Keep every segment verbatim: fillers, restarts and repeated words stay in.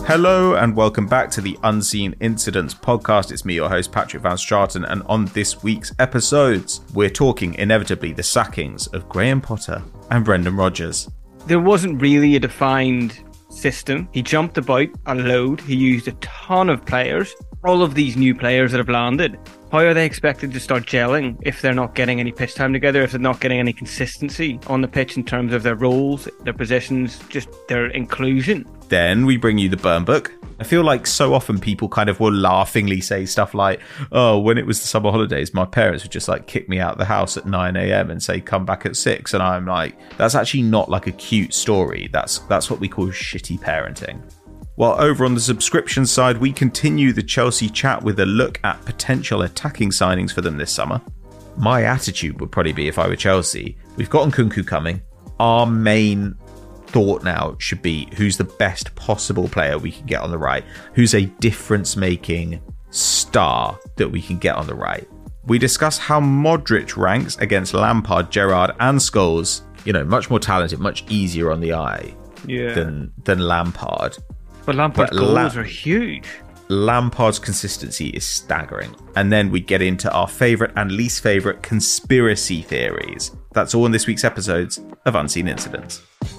Hello and welcome back to the Unseen Incidents podcast. It's me, your host, Patrick Van Straten, and on this week's episodes, we're talking inevitably the sackings of Graham Potter and Brendan Rodgers. There wasn't really a defined system. He jumped about a load. He used a ton of players. All of these new players that have landed, how are they expected to start gelling if they're not getting any pitch time together, if they're not getting any consistency on the pitch in terms of their roles, their positions, just their inclusion? Then we bring you the burn book. I feel like so often people kind of will laughingly say stuff like, oh, when it was the summer holidays, my parents would just like kick me out of the house at nine a.m. and say, come back at six. And I'm like, that's actually not like a cute story. That's that's what we call shitty parenting. While over on the subscription side, we continue the Chelsea chat with a look at potential attacking signings for them this summer. My attitude would probably be, if I were Chelsea, we've got Nkunku coming. Our main thought now should be who's the best possible player we can get on the right, who's a difference-making star that we can get on the right. We discuss how Modric ranks against Lampard, Gerrard and Scholes. You know, much more talented, much easier on the eye yeah. than, than Lampard. But Lampard's but goals La- are huge. Lampard's consistency is staggering. And then we get into our favourite and least favourite conspiracy theories. That's all in this week's episodes of Unseen Incidents.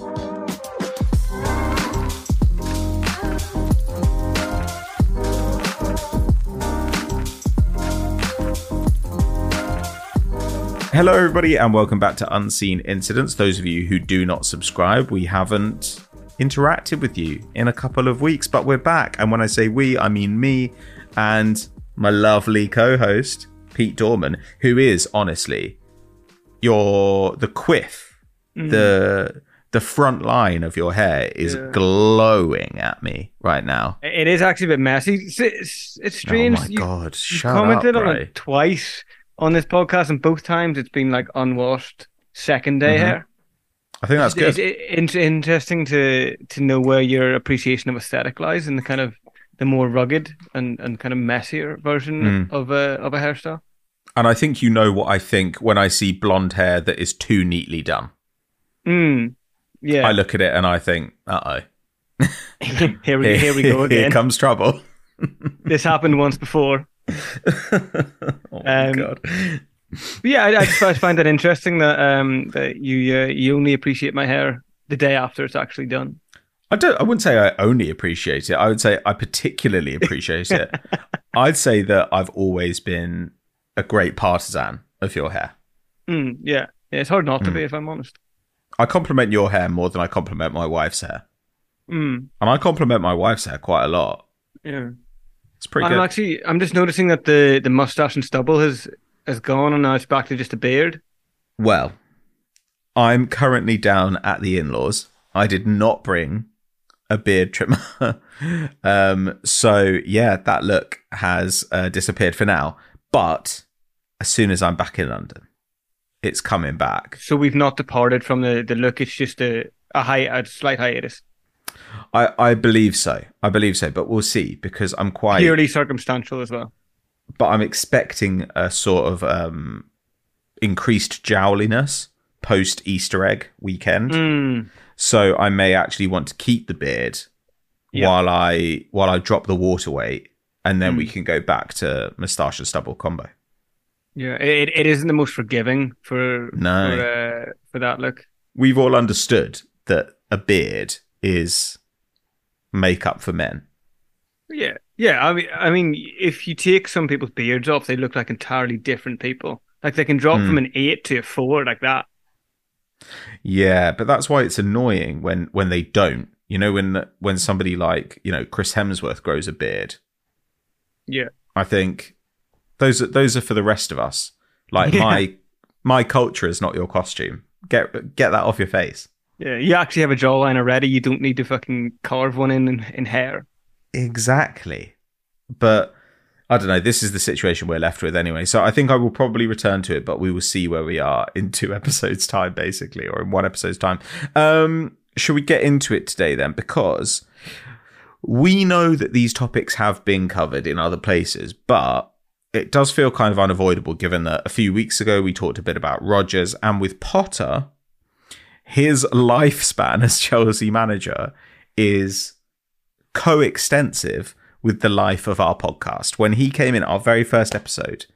Hello everybody and welcome back to Unseen Incidents. Those of you who do not subscribe, we haven't interacted with you in a couple of weeks, but we're back. And when I say we, I mean me and my lovely co-host, Pete Dorman, who is honestly your the quiff, mm. the the front line of your hair is yeah. glowing at me right now. It is actually a bit messy. It's, it's, it's strange. Oh my you, god, shut you commented up, on Ray. it twice on this podcast, and both times it's been like unwashed second day mm-hmm. hair. I think that's good. It's, it's interesting to to know where your appreciation of aesthetic lies in the kind of the more rugged and, and kind of messier version mm. of a of a hairstyle. And I think you know what I think when I see blonde hair that is too neatly done. Mm. Yeah. I look at it and I think, uh oh. here we here we go again. Here comes trouble. This happened once before. Oh my um, god. Yeah, I, I just find that interesting that um that you uh, you only appreciate my hair the day after it's actually done. I don't. I wouldn't say I only appreciate it. I would say I particularly appreciate it. I'd say that I've always been a great partisan of your hair. Mm, yeah. yeah, it's hard not to mm. be, if I'm honest. I compliment your hair more than I compliment my wife's hair, mm. and I compliment my wife's hair quite a lot. Yeah, it's pretty. I'm good. actually. I'm just noticing that the the mustache and stubble has. has gone and now it's back to just a beard. Well, I'm currently down at the in-laws. I did not bring a beard trimmer. um, so, yeah, that look has uh, disappeared for now. But as soon as I'm back in London, it's coming back. So we've not departed from the, the look. It's just a, a, hi- a slight hiatus. I, I believe so. I believe so. But we'll see because I'm quite... Purely circumstantial as well. But I'm expecting a sort of um, increased jowliness post Easter egg weekend. Mm. So I may actually want to keep the beard yep. while I while I drop the water weight, and then mm. we can go back to moustache and stubble combo. Yeah, it it isn't the most forgiving for no. for, uh, for that look. We've all understood that a beard is makeup for men. Yeah. Yeah, I mean, I mean, if you take some people's beards off, they look like entirely different people. Like they can drop mm. from an eight to a four, like that. Yeah, but that's why it's annoying when, when they don't. You know, when when somebody like you know Chris Hemsworth grows a beard. Yeah, I think those are, those are for the rest of us. Like yeah. my my culture is not your costume. Get get that off your face. Yeah, you actually have a jawline already. You don't need to fucking carve one in in, in hair. Exactly. But I don't know. This is the situation we're left with anyway. So I think I will probably return to it, but we will see where we are in two episodes' time, basically, or in one episode's time. Um, should we get into it today then? Because we know that these topics have been covered in other places, but it does feel kind of unavoidable given that a few weeks ago we talked a bit about Rodgers, and with Potter, his lifespan as Chelsea manager is coextensive with the life of our podcast. When he came in our very first episode,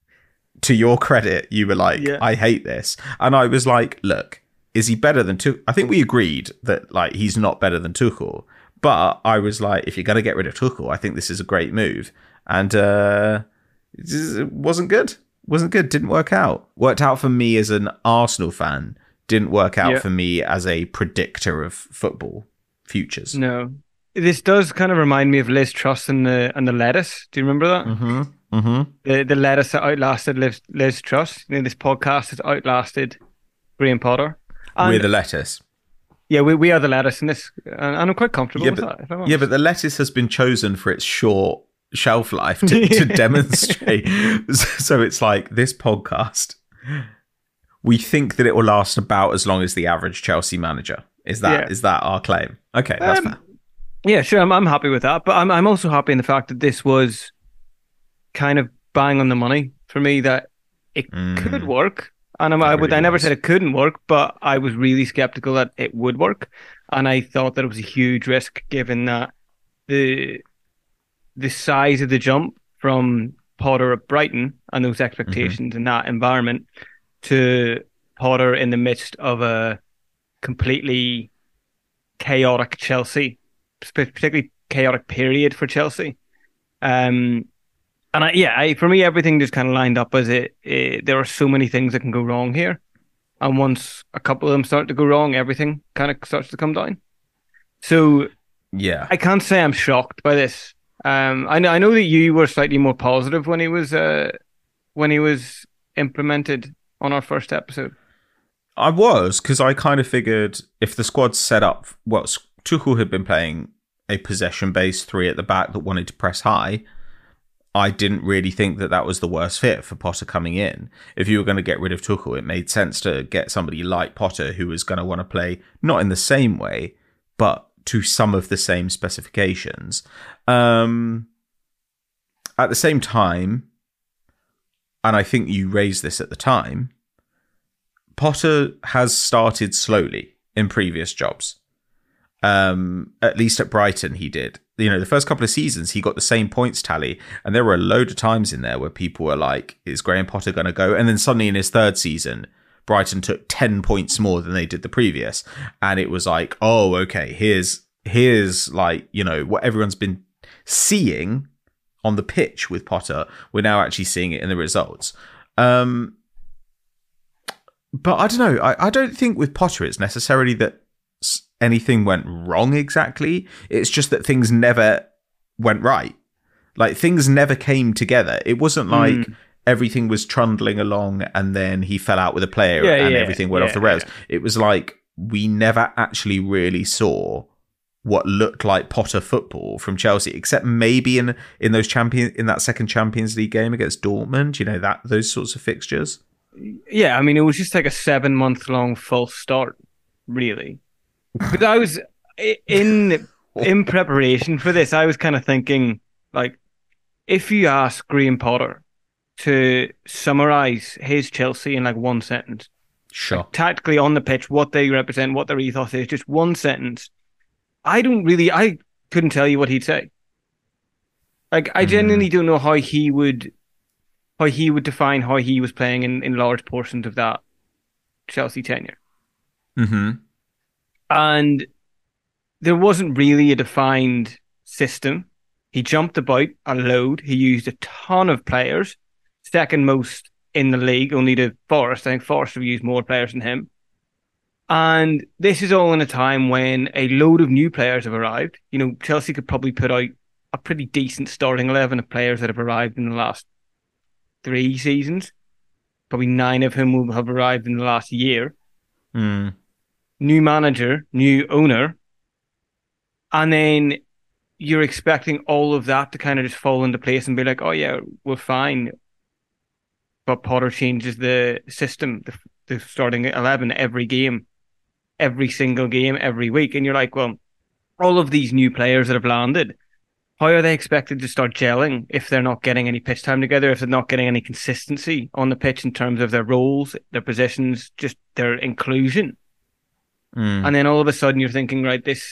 to your credit, you were like, yeah. I hate this. And I was like, look, is he better than Tuchel? I think we agreed that like he's not better than Tuchel. But I was like, if you're going to get rid of Tuchel, I think this is a great move. And uh, it wasn't good. Wasn't good. Didn't work out. Worked out for me as an Arsenal fan. Didn't work out yeah. for me as a predictor of football futures. No. This does kind of remind me of Liz Truss and the and the lettuce. Do you remember that? Mm-hmm. Mm-hmm. The the lettuce that outlasted Liz, Liz Truss. You know, this podcast has outlasted Graham Potter. And we're the lettuce. Yeah, we we are the lettuce in this, and I'm quite comfortable yeah, with but, that. Yeah, but the lettuce has been chosen for its short shelf life to, to demonstrate. So it's like this podcast. We think that it will last about as long as the average Chelsea manager. Is that yeah. is that our claim? Okay, that's um, fair. Yeah, sure. I'm I'm happy with that, but I'm I'm also happy in the fact that this was kind of bang on the money for me. That it mm. could work, and I'm, I would really I never was. said it couldn't work, but I was really skeptical that it would work, and I thought that it was a huge risk given that the the size of the jump from Potter at Brighton and those expectations mm-hmm. in that environment to Potter in the midst of a completely chaotic Chelsea. Particularly chaotic period for Chelsea, um, and I, yeah, I, for me everything just kind of lined up as it, it. There are so many things that can go wrong here, and once a couple of them start to go wrong, everything kind of starts to come down. So yeah, I can't say I'm shocked by this. Um, I know I know that you were slightly more positive when he was uh, when he was implemented on our first episode. I was, because I kind of figured if the squad's set up well. Tuchel had been playing a possession-based three at the back that wanted to press high. I didn't really think that that was the worst fit for Potter coming in. If you were going to get rid of Tuchel, it made sense to get somebody like Potter who was going to want to play not in the same way, but to some of the same specifications. Um, at the same time, and I think you raised this at the time, Potter has started slowly in previous jobs. Um, at least at Brighton, he did. You know, the first couple of seasons, he got the same points tally, and there were a load of times in there where people were like, "Is Graham Potter going to go?" And then suddenly, in his third season, Brighton took ten points more than they did the previous, and it was like, "Oh, okay, here's here's like you know what everyone's been seeing on the pitch with Potter. We're now actually seeing it in the results." Um, but I don't know. I, I don't think with Potter it's necessarily that anything went wrong exactly. It's just that things never went right. Like things never came together. It wasn't like mm. everything was trundling along and then he fell out with a player yeah, and yeah, everything went yeah, off the rails. Yeah. It was like we never actually really saw what looked like Potter football from Chelsea, except maybe in in those champion in that second Champions League game against Dortmund. You know that those sorts of fixtures. Yeah, I mean it was just like a seven month long false start, really. But I was in in preparation for this. I was kind of thinking, like, if you ask Graham Potter to summarize his Chelsea in like one sentence, sure, like, tactically on the pitch, what they represent, what their ethos is, just one sentence. I don't really, I couldn't tell you what he'd say. Like, I genuinely mm. don't know how he would, how he would define how he was playing in, in large portions of that Chelsea tenure. Mm-hmm. And there wasn't really a defined system. He jumped about a load. He used a ton of players, second most in the league, only to Forest. I think Forest have used more players than him. And this is all in a time when a load of new players have arrived. You know, Chelsea could probably put out a pretty decent starting eleven of players that have arrived in the last three seasons. Probably nine of whom will have arrived in the last year. Mm. New manager, new owner, and then you're expecting all of that to kind of just fall into place and be like, oh yeah, we're fine. But Potter changes the system, the, the starting eleven every game, every single game, every week. And you're like, well, all of these new players that have landed, how are they expected to start gelling if they're not getting any pitch time together, if they're not getting any consistency on the pitch in terms of their roles, their positions, just their inclusion? Mm. And then all of a sudden you're thinking, right, this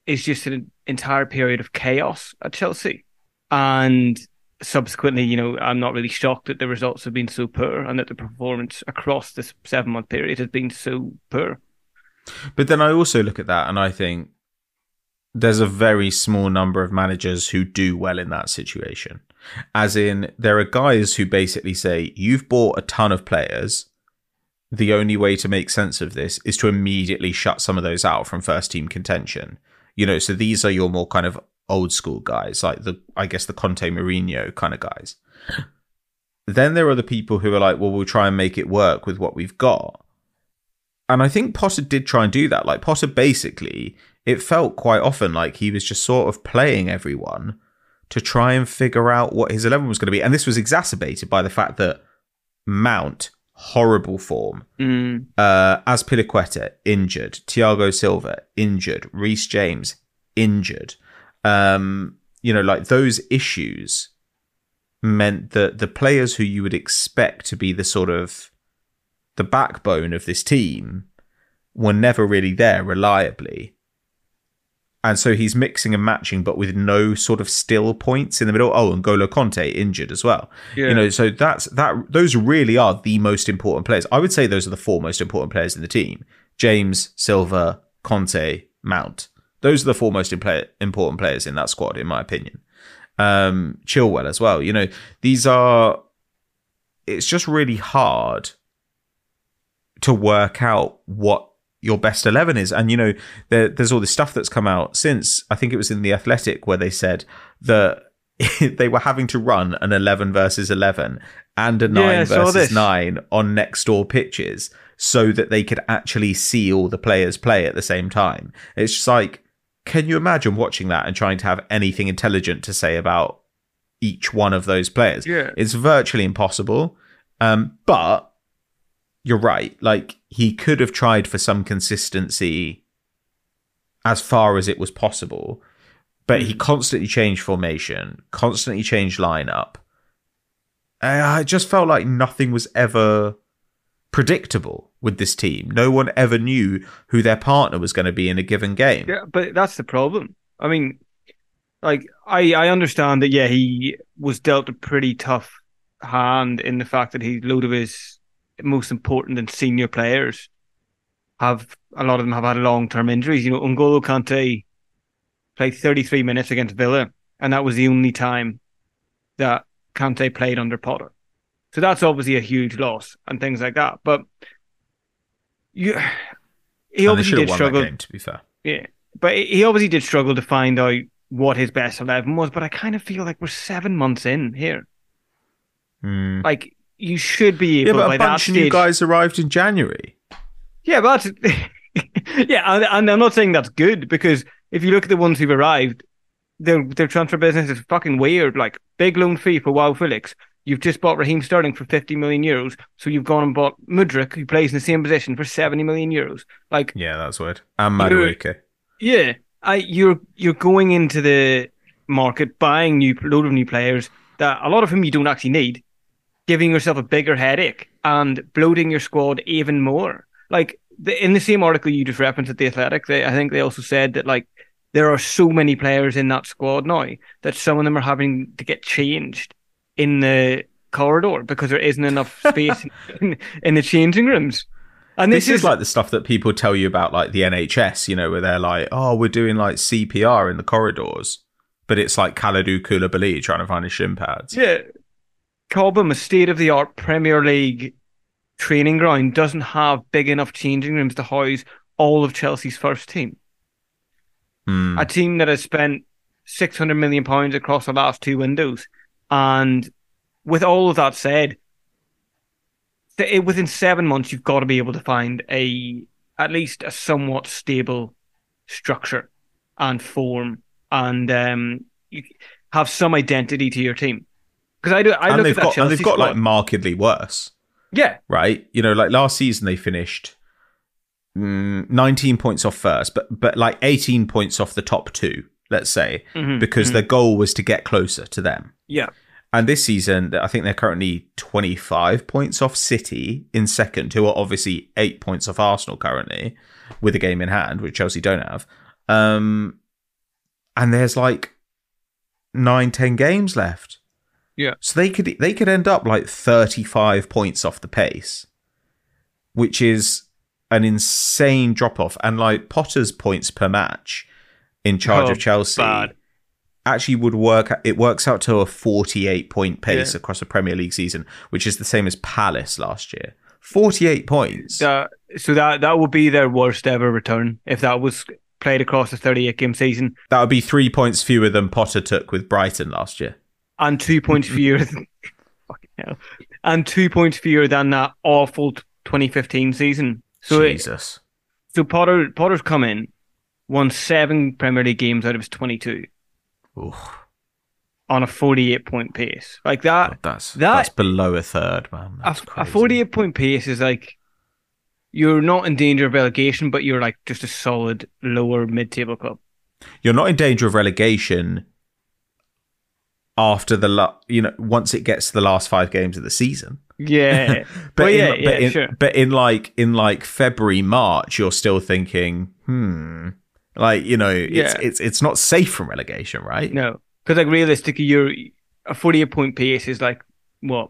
is just an entire period of chaos at Chelsea. And subsequently, you know, I'm not really shocked that the results have been so poor and that the performance across this seven month period has been so poor. But then I also look at that and I think there's a very small number of managers who do well in that situation. As in, there are guys who basically say, you've bought a ton of players. The only way to make sense of this is to immediately shut some of those out from first team contention. You know, so these are your more kind of old school guys, like the, I guess the Conte Mourinho kind of guys. Then there are the people who are like, well, we'll try and make it work with what we've got. And I think Potter did try and do that. Like Potter basically, it felt quite often like he was just sort of playing everyone to try and figure out what his eleven was going to be. And this was exacerbated by the fact that Mount, horrible form. Mm. Uh, Azpilicueta, injured. Thiago Silva, injured. Reece James, injured. Um, you know, like those issues meant that the players who you would expect to be the sort of the backbone of this team were never really there reliably. And so he's mixing and matching, but with no sort of still points in the middle. Oh, and N'Golo Conte injured as well. Yeah. You know, so that's that. Those really are the most important players. I would say those are the four most important players in the team: James, Silva, Conte, Mount. Those are the four most imp- important players in that squad, in my opinion. Um, Chilwell as well. You know, these are. It's just really hard to work out what your best eleven is. And, you know, there, there's all this stuff that's come out since, I think it was in The Athletic, where they said that they were having to run an eleven versus eleven and a nine yeah, versus nine on next door pitches so that they could actually see all the players play at the same time. It's just like, can you imagine watching that and trying to have anything intelligent to say about each one of those players? Yeah. It's virtually impossible. Um, but you're right. Like, he could have tried for some consistency as far as it was possible, but he constantly changed formation, constantly changed lineup. And I just felt like nothing was ever predictable with this team. No one ever knew who their partner was going to be in a given game. Yeah, but that's the problem. I mean, like, I, I understand that, yeah, he was dealt a pretty tough hand in the fact that he load of his most important and senior players have, a lot of them have had long-term injuries. You know, N'Golo Kante played thirty-three minutes against Villa, and that was the only time that Kante played under Potter. So that's obviously a huge loss and things like that. But you, he and obviously did won struggle. That game, to be fair, yeah, but he obviously did struggle to find out what his best eleven was. But I kind of feel like we're seven months in here. Mm. Like, you should be able. Yeah, but by a bunch that of new stage, guys arrived in January. Yeah, but yeah, and, and I'm not saying that's good, because if you look at the ones who've arrived, their their transfer business is fucking weird. Like, big loan fee for João Felix. You've just bought Raheem Sterling for fifty million euros, so you've gone and bought Mudryk, who plays in the same position, for seventy million euros. Like, yeah, that's weird. And Madueke. Yeah, I you're you're going into the market buying new load of new players that a lot of whom you don't actually need, giving yourself a bigger headache and bloating your squad even more. Like, the, in the same article you just referenced at The Athletic, they, I think they also said that, like, there are so many players in that squad now that some of them are having to get changed in the corridor because there isn't enough space in, in the changing rooms. And this, this is is like the stuff that people tell you about, like the N H S, you know, where they're like, oh, we're doing like C P R in the corridors, but it's like Kalidou Koulibaly trying to find his shin pads. Yeah. Cobham, a state-of-the-art Premier League training ground, doesn't have big enough changing rooms to house all of Chelsea's first team. Mm. A team that has spent six hundred million pounds across the last two windows. And with all of that said, th- within seven months, you've got to be able to find a at least a somewhat stable structure and form, and um, you have some identity to your team. Because I do, I and look they've at that got, Chelsea and they've got squad. like markedly worse. Yeah, right. You know, like last season they finished mm, nineteen points off first, but but like eighteen points off the top two, let's say, mm-hmm, because mm-hmm. their goal was to get closer to them. Yeah. And this season, I think they're currently twenty-five points off City in second, who are obviously eight points off Arsenal currently, with a game in hand, which Chelsea don't have. Um, and there's like nine, ten games left. Yeah. So they could they could end up like thirty-five points off the pace, which is an insane drop off. And like Potter's points per match in charge Oh, of Chelsea bad. actually would work. It works out to a forty-eight point pace Yeah. across a Premier League season, which is the same as Palace last year. forty-eight points. That, so that that would be their worst ever return if that was played across a thirty-eight game season, That would be three points fewer than Potter took with Brighton last year. and two points fewer. Than, fucking hell, and two points fewer than that awful twenty fifteen season. So it, Jesus. so Potter Potter's come in, won seven Premier League games out of his twenty-two Oof. on a forty-eight point pace. Like that, God, that's that- that's below a third, man. a, That's a crazy. forty-eight point pace is like you're not in danger of relegation, but you're like just a solid lower mid-table club. You're not in danger of relegation after the la- you know once it gets to the last five games of the season. Yeah, But well, in, yeah, but, yeah, in, sure. but in like in like February, March, you're still thinking, hmm, like you know, it's Yeah. it's it's not safe from relegation, right? No, because like realistically, you're a forty-eight point pace is like what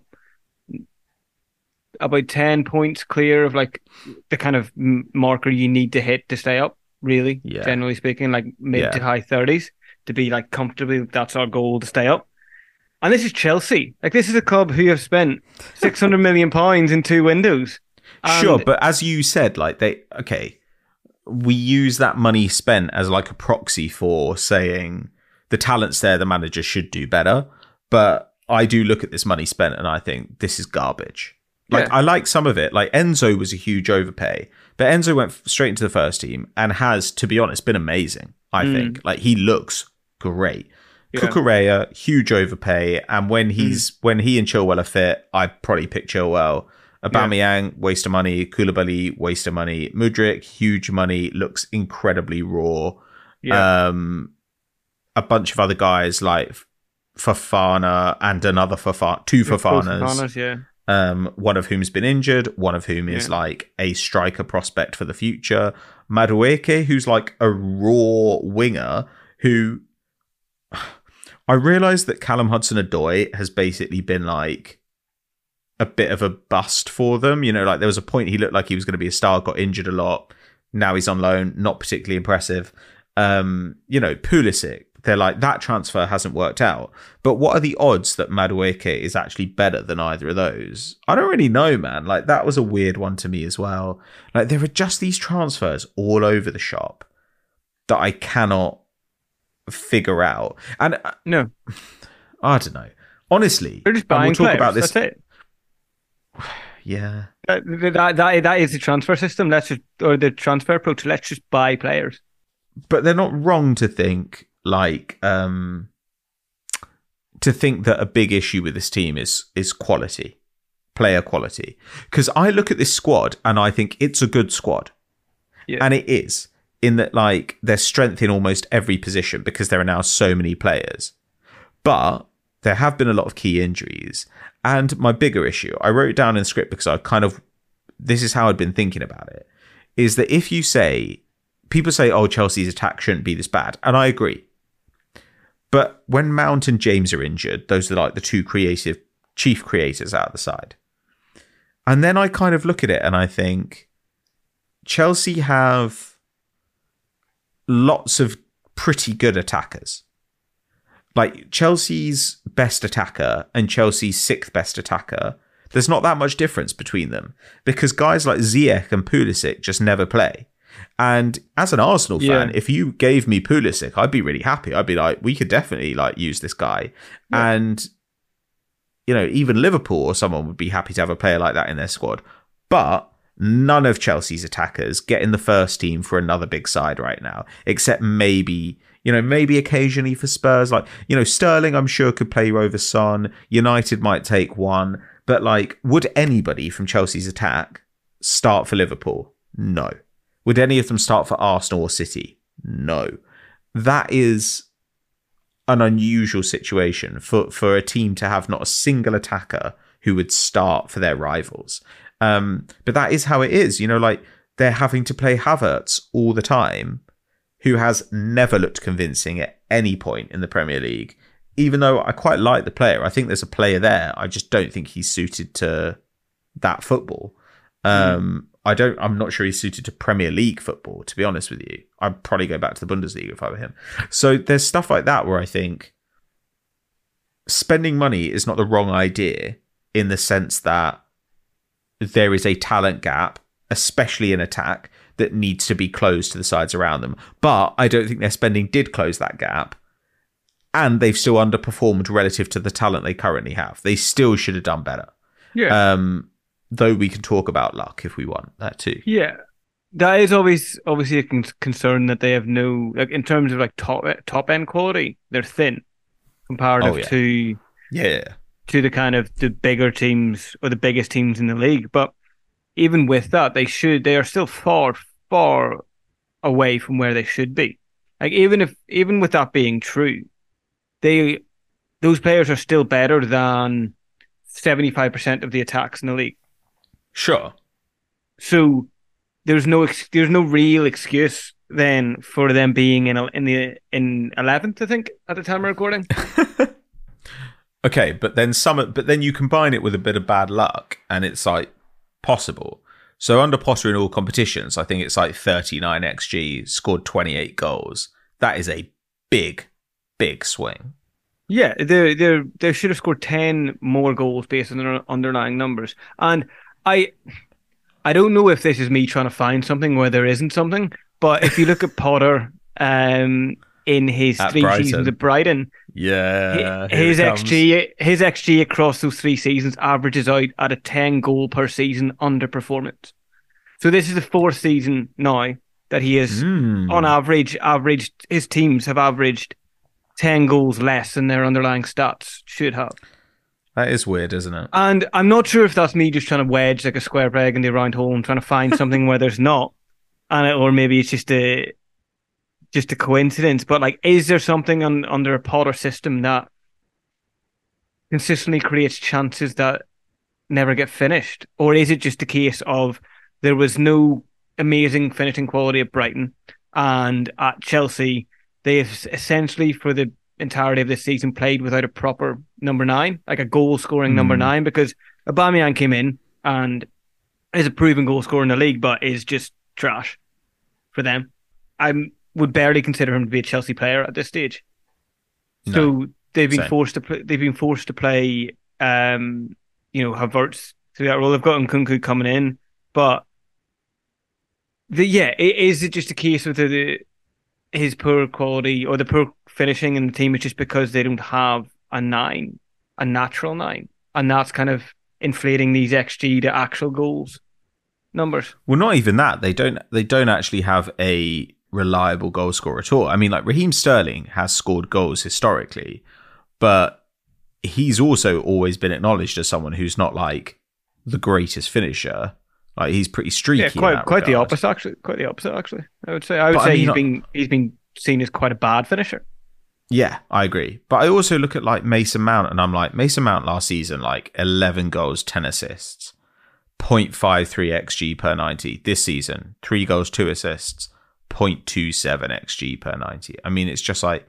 about ten points clear of like the kind of m- marker you need to hit to stay up. Really, Yeah. generally speaking, like mid Yeah. to high thirties to be like comfortably. That's our goal to stay up. And this is Chelsea. Like this is a club who have spent six hundred million pounds in two windows. Sure, And- but as you said, like they okay, we use that money spent as like a proxy for saying the talent's there, the manager should do better. But I do look at this money spent and I think this is garbage. Like Yeah. I like some of it. Like Enzo was a huge overpay, but Enzo went straight into the first team and has, to be honest, been amazing. I Mm. think like he looks great. Yeah. Cucurella, huge overpay, and when he's when he and Chilwell are fit, I'd probably pick Chilwell. Aubameyang, waste of money. Koulibaly, waste of money. Mudryk, huge money, looks incredibly raw. Yeah. Um, a bunch of other guys like Fofana and another Fofana, two Both Fofanas, Fofanas, yeah. um, one of whom's been injured, one of whom is Yeah. like a striker prospect for the future. Madueke, who's like a raw winger who I realised that Callum Hudson-Odoi has basically been like a bit of a bust for them. You know, like there was a point he looked like he was going to be a star, got injured a lot. Now he's on loan, not particularly impressive. Um, you know, Pulisic, they're like, that transfer hasn't worked out. But what are the odds that Madueke is actually better than either of those? I don't really know, man. Like that was a weird one to me as well. Like there are just these transfers all over the shop that I cannot figure out. And uh, No, I don't know. Honestly, they're just and buying we'll talk players. about this. That's it. Yeah. That, that, that, that is the transfer system. Let's just, or the transfer approach. Let's just buy players. But they're not wrong to think like um to think that a big issue with this team is is quality, player quality. Because I look at this squad and I think it's a good squad. Yeah. And it is, in that like there's strength in almost every position because there are now so many players. But there have been a lot of key injuries. And my bigger issue, I wrote it down in the script because I kind of, this is how I'd been thinking about it, is that if you say, people say, oh, Chelsea's attack shouldn't be this bad. And I agree. But when Mount and James are injured, those are like the two creative, chief creators out the side. And then I kind of look at it and I think Chelsea have lots of pretty good attackers. Like Chelsea's best attacker and Chelsea's sixth best attacker, there's not that much difference between them because guys like Ziyech and Pulisic just never play. And as an Arsenal fan, Yeah. if you gave me Pulisic, I'd be really happy. I'd be like, we could definitely like use this guy. Yeah. And, you know, even Liverpool or someone would be happy to have a player like that in their squad. But none of Chelsea's attackers get in the first team for another big side right now, except maybe, you know, maybe occasionally for Spurs. Like, you know, Sterling, I'm sure, could play over Son. United might take one. But, like, would anybody from Chelsea's attack start for Liverpool? No. Would any of them start for Arsenal or City? No. That is an unusual situation for, for a team to have not a single attacker who would start for their rivals. Um, but that is how it is. You know, like, they're having to play Havertz all the time, who has never looked convincing at any point in the Premier League. Even though I quite like the player, I think there's a player there. I just don't think he's suited to that football. Um, mm. I don't. I'm not sure he's suited to Premier League football. To be honest with you, I'd probably go back to the Bundesliga if I were him. So there's stuff like that where I think spending money is not the wrong idea in the sense that there is a talent gap, especially in attack, that needs to be closed to the sides around them. But I don't think their spending did close that gap. And they've still underperformed relative to the talent they currently have. They still should have done better. Yeah. Um, though we can talk about luck if we want that too. Yeah. That is always obviously a con- concern that they have no, like in terms of like top top end quality, they're thin comparative oh, yeah. to yeah to the kind of the bigger teams or the biggest teams in the league. But even with that, they should they are still far far away from where they should be. Like even if even with that being true, they those players are still better than seventy-five percent of the attacks in the league. Sure. So there's no ex- there's no real excuse then for them being in a, in the in eleventh, I think, at the time of recording. Okay, but then some but then you combine it with a bit of bad luck and it's like possible. So under Potter in all competitions, I think it's like thirty-nine X G, scored twenty-eight goals. That is a big big swing. Yeah, they they they should have scored ten more goals based on their underlying numbers. And I I don't know if this is me trying to find something where there isn't something, but if you look at Potter um, in his at three Brighton. seasons at Brighton, yeah, his X G his X G across those three seasons averages out at a ten goal per season underperformance. So this is the fourth season now that he is mm. on average averaged his teams have averaged ten goals less than their underlying stats should have. That is weird, isn't it? And I'm not sure if that's me just trying to wedge like a square peg in the round hole and trying to find something where there's not, and it, or maybe it's just a just a coincidence. But like, is there something on, under a Potter system that consistently creates chances that never get finished, or is it just a case of there was no amazing finishing quality at Brighton and at Chelsea they've essentially for the entirety of this season played without a proper number nine, like a goal scoring mm. number nine, because Aubameyang came in and is a proven goal scorer in the league, but is just trash for them. I would barely consider him to be a Chelsea player at this stage. No. So they've been Same. forced to play, they've been forced to play, um, you know, Havertz through that role. They've got Nkunku coming in, but the yeah, is it just a case of the, the his poor quality or the poor finishing in the team is just because they don't have a nine, a natural nine, and that's kind of inflating these X G to actual goals numbers? Well, not even that. They don't. They don't actually have a reliable goal scorer at all. I mean, like Raheem Sterling has scored goals historically, but he's also always been acknowledged as someone who's not like the greatest finisher. Like he's pretty streaky. Yeah, quite in that quite regard. the opposite actually. Quite the opposite actually. I would say. I would but say I mean, he's not... been he's been seen as quite a bad finisher. Yeah, I agree. But I also look at like Mason Mount and I'm like, Mason Mount last season, like eleven goals, ten assists, zero point five three X G per ninety. This season, three goals, two assists, zero point two seven X G per ninety. I mean, it's just like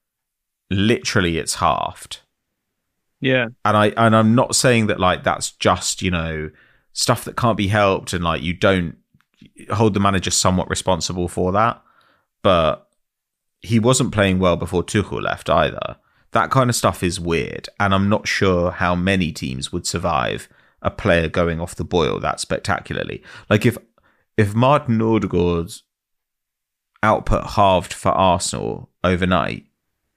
literally it's halved. Yeah. And I and I'm not saying that like that's just, you know, stuff that can't be helped and like you don't hold the manager somewhat responsible for that. But he wasn't playing well before Tuchel left either. That kind of stuff is weird. And I'm not sure how many teams would survive a player going off the boil that spectacularly. Like if if Martin Odegaard's output halved for Arsenal overnight,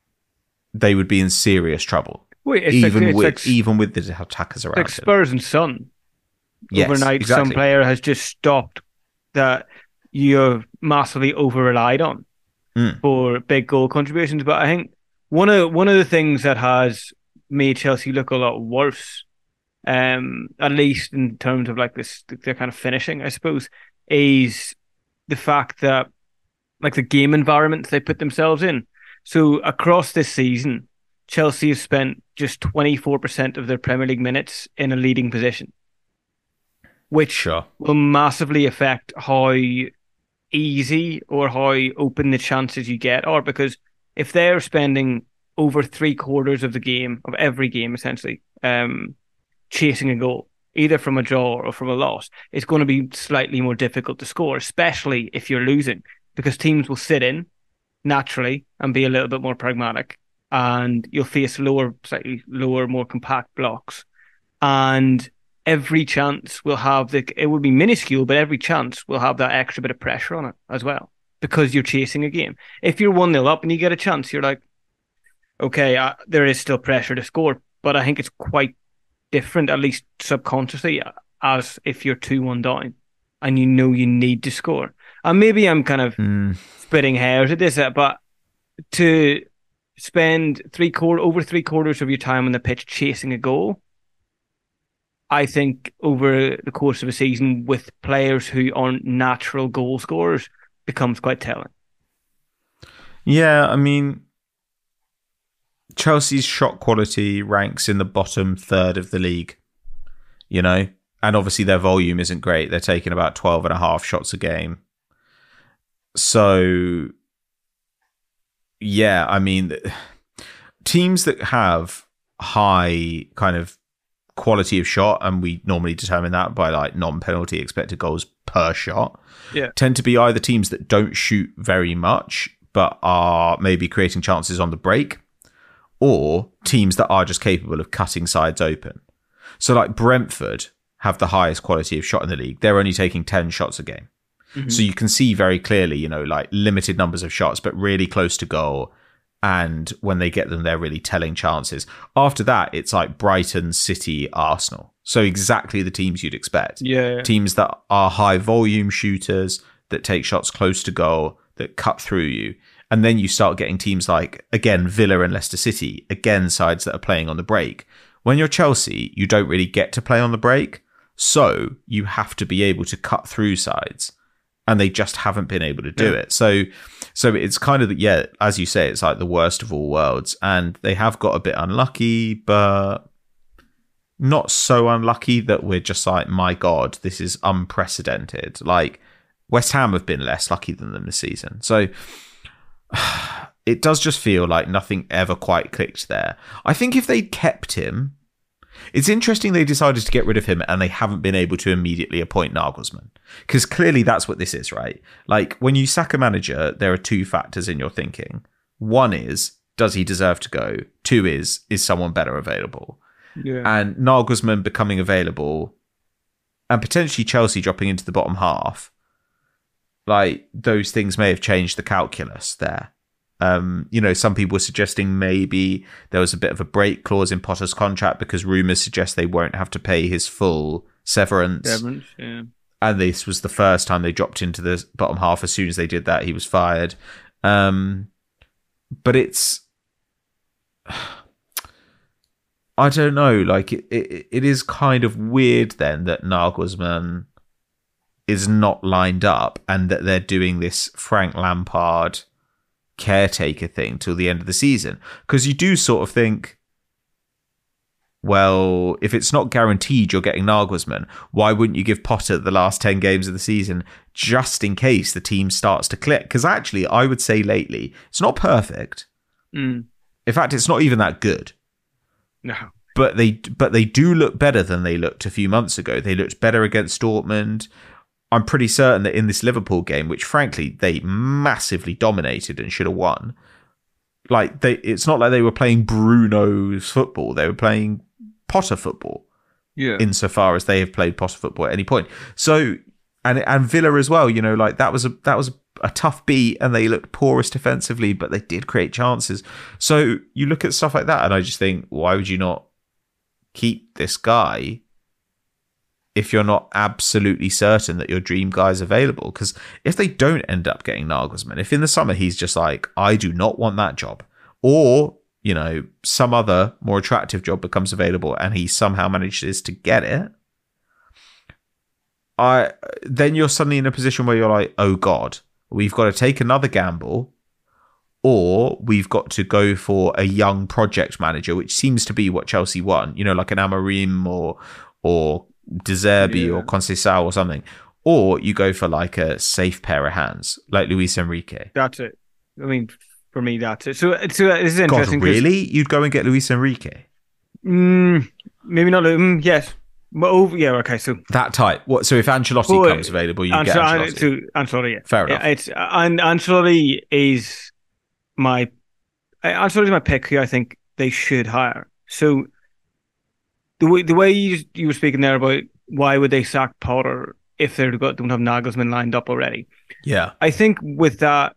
they would be in serious trouble. Wait, it's even like, it's with like, even with the attackers around like Spurs and Son. Yes, overnight, exactly. Some player has just stopped that you've massively over relied on mm. for big goal contributions. But I think one of one of the things that has made Chelsea look a lot worse, um, at least in terms of like this, their kind of finishing, I suppose, is the fact that like the game environment they put themselves in. So across this season, Chelsea have spent just twenty-four percent of their Premier League minutes in a leading position, which sure. will massively affect how easy or how open the chances you get are, because if they're spending over three quarters of the game, of every game essentially, um, chasing a goal, either from a draw or from a loss, it's going to be slightly more difficult to score, especially if you're losing, because teams will sit in naturally and be a little bit more pragmatic, and you'll face lower, slightly lower, more compact blocks. And every chance will have the, it will be minuscule, but every chance will have that extra bit of pressure on it as well, because you're chasing a game. If you're one nil up and you get a chance, you're like, okay, uh, there is still pressure to score, but I think it's quite different, at least subconsciously, as if you're two one down and you know you need to score. And maybe I'm kind of mm. splitting hairs at this, but to spend three quarter over three quarters of your time on the pitch chasing a goal, I think over the course of a season with players who aren't natural goal scorers becomes quite telling. Yeah, I mean, Chelsea's shot quality ranks in the bottom third of the league, you know, and obviously their volume isn't great. They're taking about twelve and a half shots a game. So, yeah, I mean, teams that have high kind of quality of shot, and we normally determine that by like non-penalty expected goals per shot, yeah, tend to be either teams that don't shoot very much but are maybe creating chances on the break, or teams that are just capable of cutting sides open. So like Brentford have the highest quality of shot in the league. They're only taking ten shots a game. Mm-hmm. So you can see very clearly, you know, like limited numbers of shots, but really close to goal. And when they get them, they're really telling chances. After that, it's like Brighton, City, Arsenal. So exactly the teams you'd expect. Yeah. Teams that are high volume shooters, that take shots close to goal, that cut through you. And then you start getting teams like, again, Villa and Leicester City, again, sides that are playing on the break. When you're Chelsea, you don't really get to play on the break. So you have to be able to cut through sides. And they just haven't been able to do yeah. it. So so it's kind of, yeah, as you say, it's like the worst of all worlds. And they have got a bit unlucky, but not so unlucky that we're just like, my God, this is unprecedented. Like, West Ham have been less lucky than them this season. So it does just feel like nothing ever quite clicked there. I think if they'd kept him, it's interesting they decided to get rid of him and they haven't been able to immediately appoint Nagelsmann. Because clearly that's what this is, right? Like, when you sack a manager, there are two factors in your thinking. One is, does he deserve to go? Two is, is someone better available? Yeah. And Nagelsmann becoming available and potentially Chelsea dropping into the bottom half, like, those things may have changed the calculus there. Um, you know, some people were suggesting maybe there was a bit of a break clause in Potter's contract because rumours suggest they won't have to pay his full severance. Severance, yeah. And this was the first time they dropped into the bottom half. As soon as they did that, he was fired. Um, but it's... I don't know. Like, it, it, it is kind of weird then that Nagelsmann is not lined up and that they're doing this Frank Lampard caretaker thing till the end of the season, because you do sort of think, well, if it's not guaranteed you're getting Nagelsmann, why wouldn't you give Potter the last ten games of the season just in case the team starts to click? Because actually, I would say lately, it's not perfect. Mm. In fact, it's not even that good. No. But they but they do look better than they looked a few months ago. They looked better against Dortmund. I'm pretty certain that in this Liverpool game, which frankly they massively dominated and should have won, like they, it's not like they were playing Bruno's football; they were playing Potter football. Yeah. Insofar as they have played Potter football at any point. So, and and Villa as well. You know, like that was a that was a tough beat, and they looked porous defensively, but they did create chances. So you look at stuff like that, and I just think, why would you not keep this guy if you're not absolutely certain that your dream guy is available? Because if they don't end up getting Nagelsmann, if in the summer he's just like, I do not want that job, or, you know, some other more attractive job becomes available and he somehow manages to get it, I then you're suddenly in a position where you're like, oh God, we've got to take another gamble, or we've got to go for a young project manager, which seems to be what Chelsea want, you know, like an Amorim or or De Zerbi yeah. or Conceição or something, or you go for like a safe pair of hands, like Luis Enrique. That's it. I mean, for me, that's it. So, so this is God, interesting. really? You'd go and get Luis Enrique? Mm, maybe not. Mm, yes. But over, yeah, okay, so... That type. What? So if Ancelotti oh, comes available, you Ancel- get Ancelotti? To Ancelotti, yeah. Fair enough. Yeah, it's, and Ancelotti is my... Ancelotti is my pick who I think they should hire. So the way, the way you, you were speaking there about why would they sack Potter if they don't have Nagelsmann lined up already? Yeah. I think with that,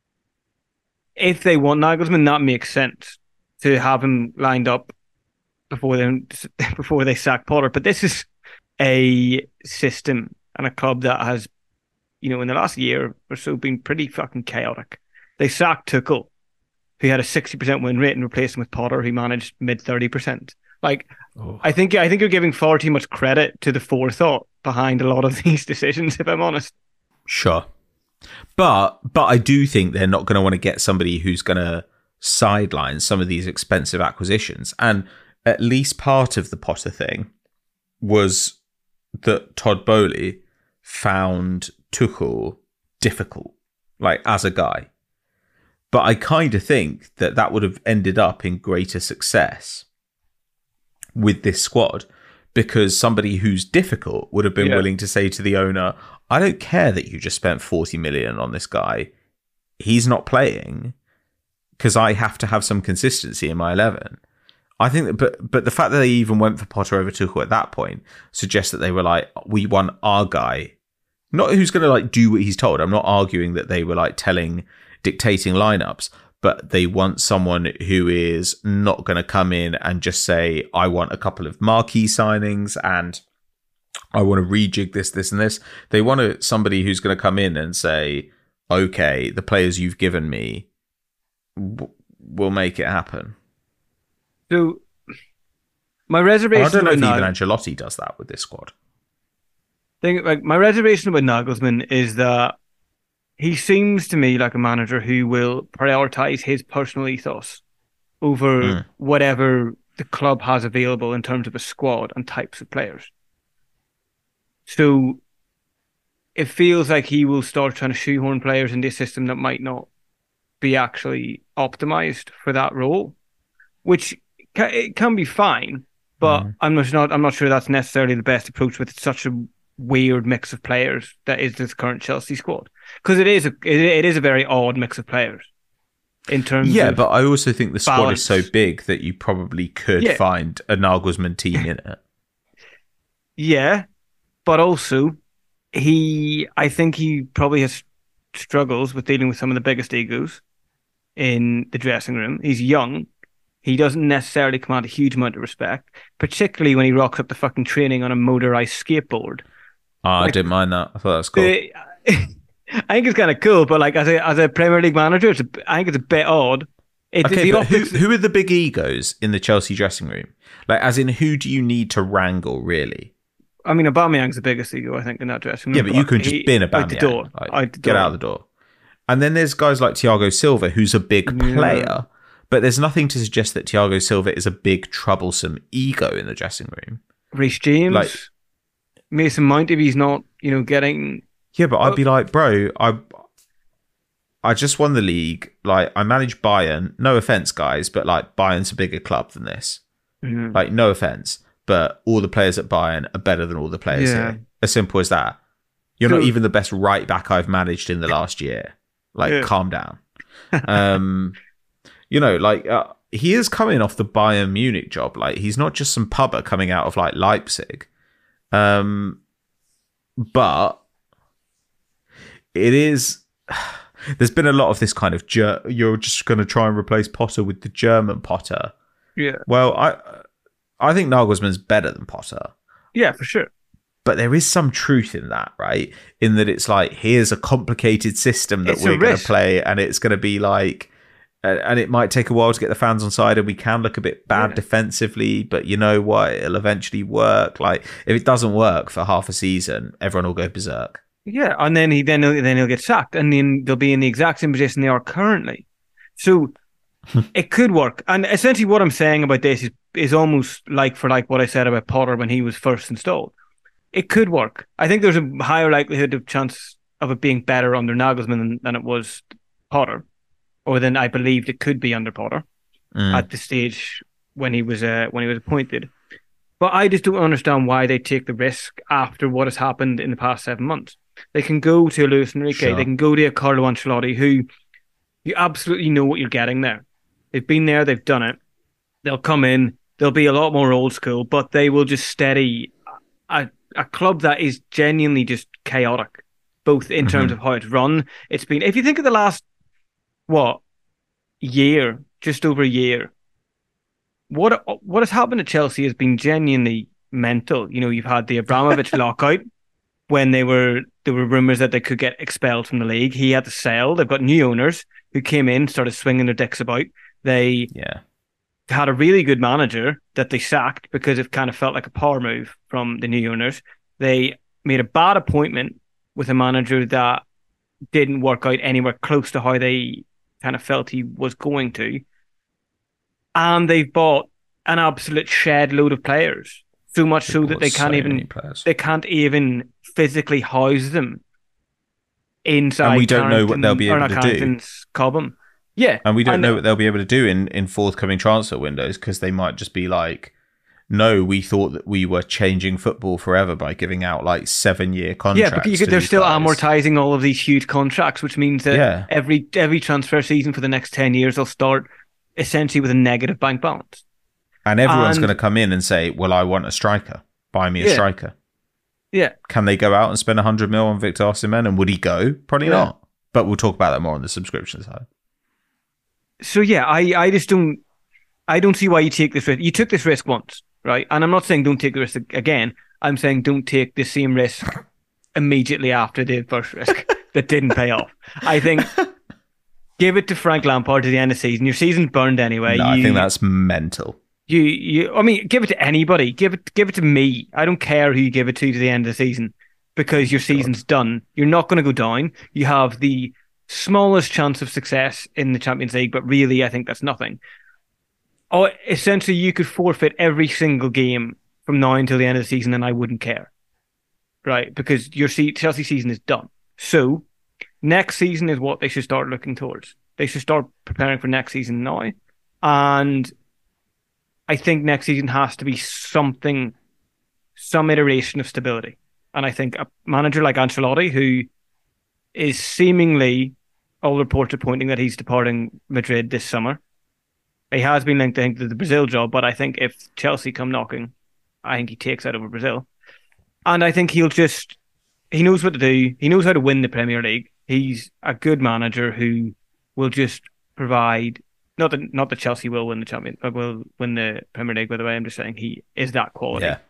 if they want Nagelsmann, that makes sense to have him lined up before they before they sack Potter. But this is a system and a club that has, you know, in the last year or so been pretty fucking chaotic. They sacked Tuchel, who had a sixty percent win rate, and replaced him with Potter, who managed mid thirty percent. Like, oh. I think I think you're giving far too much credit to the forethought behind a lot of these decisions, if I'm honest. Sure. But but I do think they're not going to want to get somebody who's going to sideline some of these expensive acquisitions. And at least part of the Potter thing was that Todd Boehly found Tuchel difficult, like as a guy. But I kind of think that that would have ended up in greater success with this squad, because somebody who's difficult would have been yeah. willing to say to the owner, I don't care that you just spent forty million on this guy. He's not playing because I have to have some consistency in my eleven. I think that, but but the fact that they even went for Potter over Tuchel at that point suggests that they were like, we want our guy, not who's going to like do what he's told. I'm not arguing that they were like telling, dictating lineups, but they want someone who is not going to come in and just say, I want a couple of marquee signings and I want to rejig this, this, and this. They want a, somebody who's going to come in and say, okay, the players you've given me w- will make it happen. So, my reservation. I don't know if Nag- even Ancelotti does that with this squad. Thing, like my reservation about Nagelsmann is that he seems to me like a manager who will prioritize his personal ethos over mm. whatever the club has available in terms of a squad and types of players. So, it feels like he will start trying to shoehorn players into a system that might not be actually optimized for that role, which it can be fine, but mm. I'm just not. I'm not sure that's necessarily the best approach with such a weird mix of players that is this current Chelsea squad, because it is a it, it is a very odd mix of players in terms. Yeah, of but I also think the squad balance. is so big that you probably could yeah. find a Nagelsmann team in it. Yeah, but also he, I think he probably has struggles with dealing with some of the biggest egos in the dressing room. He's young. He doesn't necessarily command a huge amount of respect, particularly when he rocks up the fucking training on a motorized skateboard. Oh, like, I didn't mind that. I thought that was cool. The, I think it's kind of cool, but like as a as a Premier League manager, it's a, I think it's a bit odd. It, okay, the but optics, who, who are the big egos in the Chelsea dressing room? Like, as in, who do you need to wrangle, really? I mean, Aubameyang's the biggest ego, I think, in that dressing room. Yeah, but you can just he, bin Aubameyang. Out the door. Like, out the get door. out the door. And then there's guys like Thiago Silva, who's a big yeah. player. But there's nothing to suggest that Thiago Silva is a big, troublesome ego in the dressing room. Reece James, like, Mason Mount, if he's not, you know, getting... Yeah, but I'd be like, bro, I I just won the league. Like, I manage Bayern. No offense, guys, but like, Bayern's a bigger club than this. Mm-hmm. Like, no offense, but all the players at Bayern are better than all the players yeah. here. As simple as that. You're so, not even the best right back I've managed in the last year. Like, yeah. calm down. Um... You know, like, uh, he is coming off the Bayern Munich job. Like, he's not just some pubber coming out of, like, Leipzig. Um, but it is... There's been a lot of this kind of... Ger- you're just going to try and replace Potter with the German Potter. Yeah. Well, I I think Nagelsmann's better than Potter. Yeah, for sure. But there is some truth in that, right? In that it's like, here's a complicated system that it's we're going to play, and it's going to be like... And it might take a while to get the fans on side, and we can look a bit bad yeah. defensively, but you know what? It'll eventually work. Like, if it doesn't work for half a season, everyone will go berserk. Yeah, and then he then he'll, then he'll get sacked, and then they'll be in the exact same position they are currently. So it could work. And essentially, what I'm saying about this is is almost like for like what I said about Potter when he was first installed. it could work. I think there's a higher likelihood of chance of it being better under Nagelsmann than, than it was Potter, or than I believed it could be under Potter Mm. at the stage when he was uh, when he was appointed. But I just don't understand why they take the risk after what has happened in the past seven months. They can go to a Luis Enrique, Sure. they can go to a Carlo Ancelotti, who you absolutely know what you're getting there. They've been there, they've done it. They'll come in, they'll be a lot more old school, but they will just steady a, a club that is genuinely just chaotic, both in terms Mm-hmm. of how it's run. It's been, if you think of the last, what, year, just over a year, what what has happened at Chelsea has been genuinely mental. You know, you've had the Abramovich lockout when they were there were rumours that they could get expelled from the league. He had to sell. They've got new owners who came in, started swinging their dicks about. They Yeah. had a really good manager that they sacked because it kind of felt like a power move from the new owners. They made a bad appointment with a manager that didn't work out anywhere close to how they kind of felt he was going to. And they've bought an absolute shed load of players, so much so that they can't so even many players. they can't even physically house them inside. And we don't know what they'll be Carrington- or able not to do. Carrington's Cobham. Yeah, And we don't and- know what they'll be able to do in, in forthcoming transfer windows, because they might just be like, no, we thought that we were changing football forever by giving out like seven year contracts. Yeah, but you could, to they're these still guys. amortizing all of these huge contracts, which means that Yeah. every every transfer season for the next ten years, they'll start essentially with a negative bank balance. And everyone's and- going to come in and say, well, I want a striker. Buy me a Yeah. striker. Yeah, Can they go out and spend one hundred mil on Victor Osimhen? And would he go? Probably Yeah. not. But we'll talk about that more on the subscription side. so yeah, I, I just don't I don't see why you take this risk. You took this risk once, right? And I'm not saying don't take the risk again. I'm saying don't take the same risk immediately after the first risk that didn't pay off. I think give it to Frank Lampard to the end of the season. Your season's burned anyway. No, I You- think that's mental. You, you, I mean, give it to anybody. Give it, give it to me. I don't care who you give it to to the end of the season, because your season's done. You're not going to go down. You have the smallest chance of success in the Champions League, but really, I think that's nothing. Oh, essentially, you could forfeit every single game from now until the end of the season, and I wouldn't care, right? Because your se- Chelsea season is done. So next season is what they should start looking towards. They should start preparing for next season now, and I think next season has to be something, some iteration of stability. And I think a manager like Ancelotti, who is seemingly, all reports are pointing that he's departing Madrid this summer. He has been linked, I think, to the Brazil job, but I think if Chelsea come knocking, I think he takes that over Brazil. And I think he'll just, he knows what to do. He knows how to win the Premier League. He's a good manager who will just provide. Not that not that Chelsea will win the champion, uh, will win the Premier League. By the way, I'm just saying he is that quality. Yeah.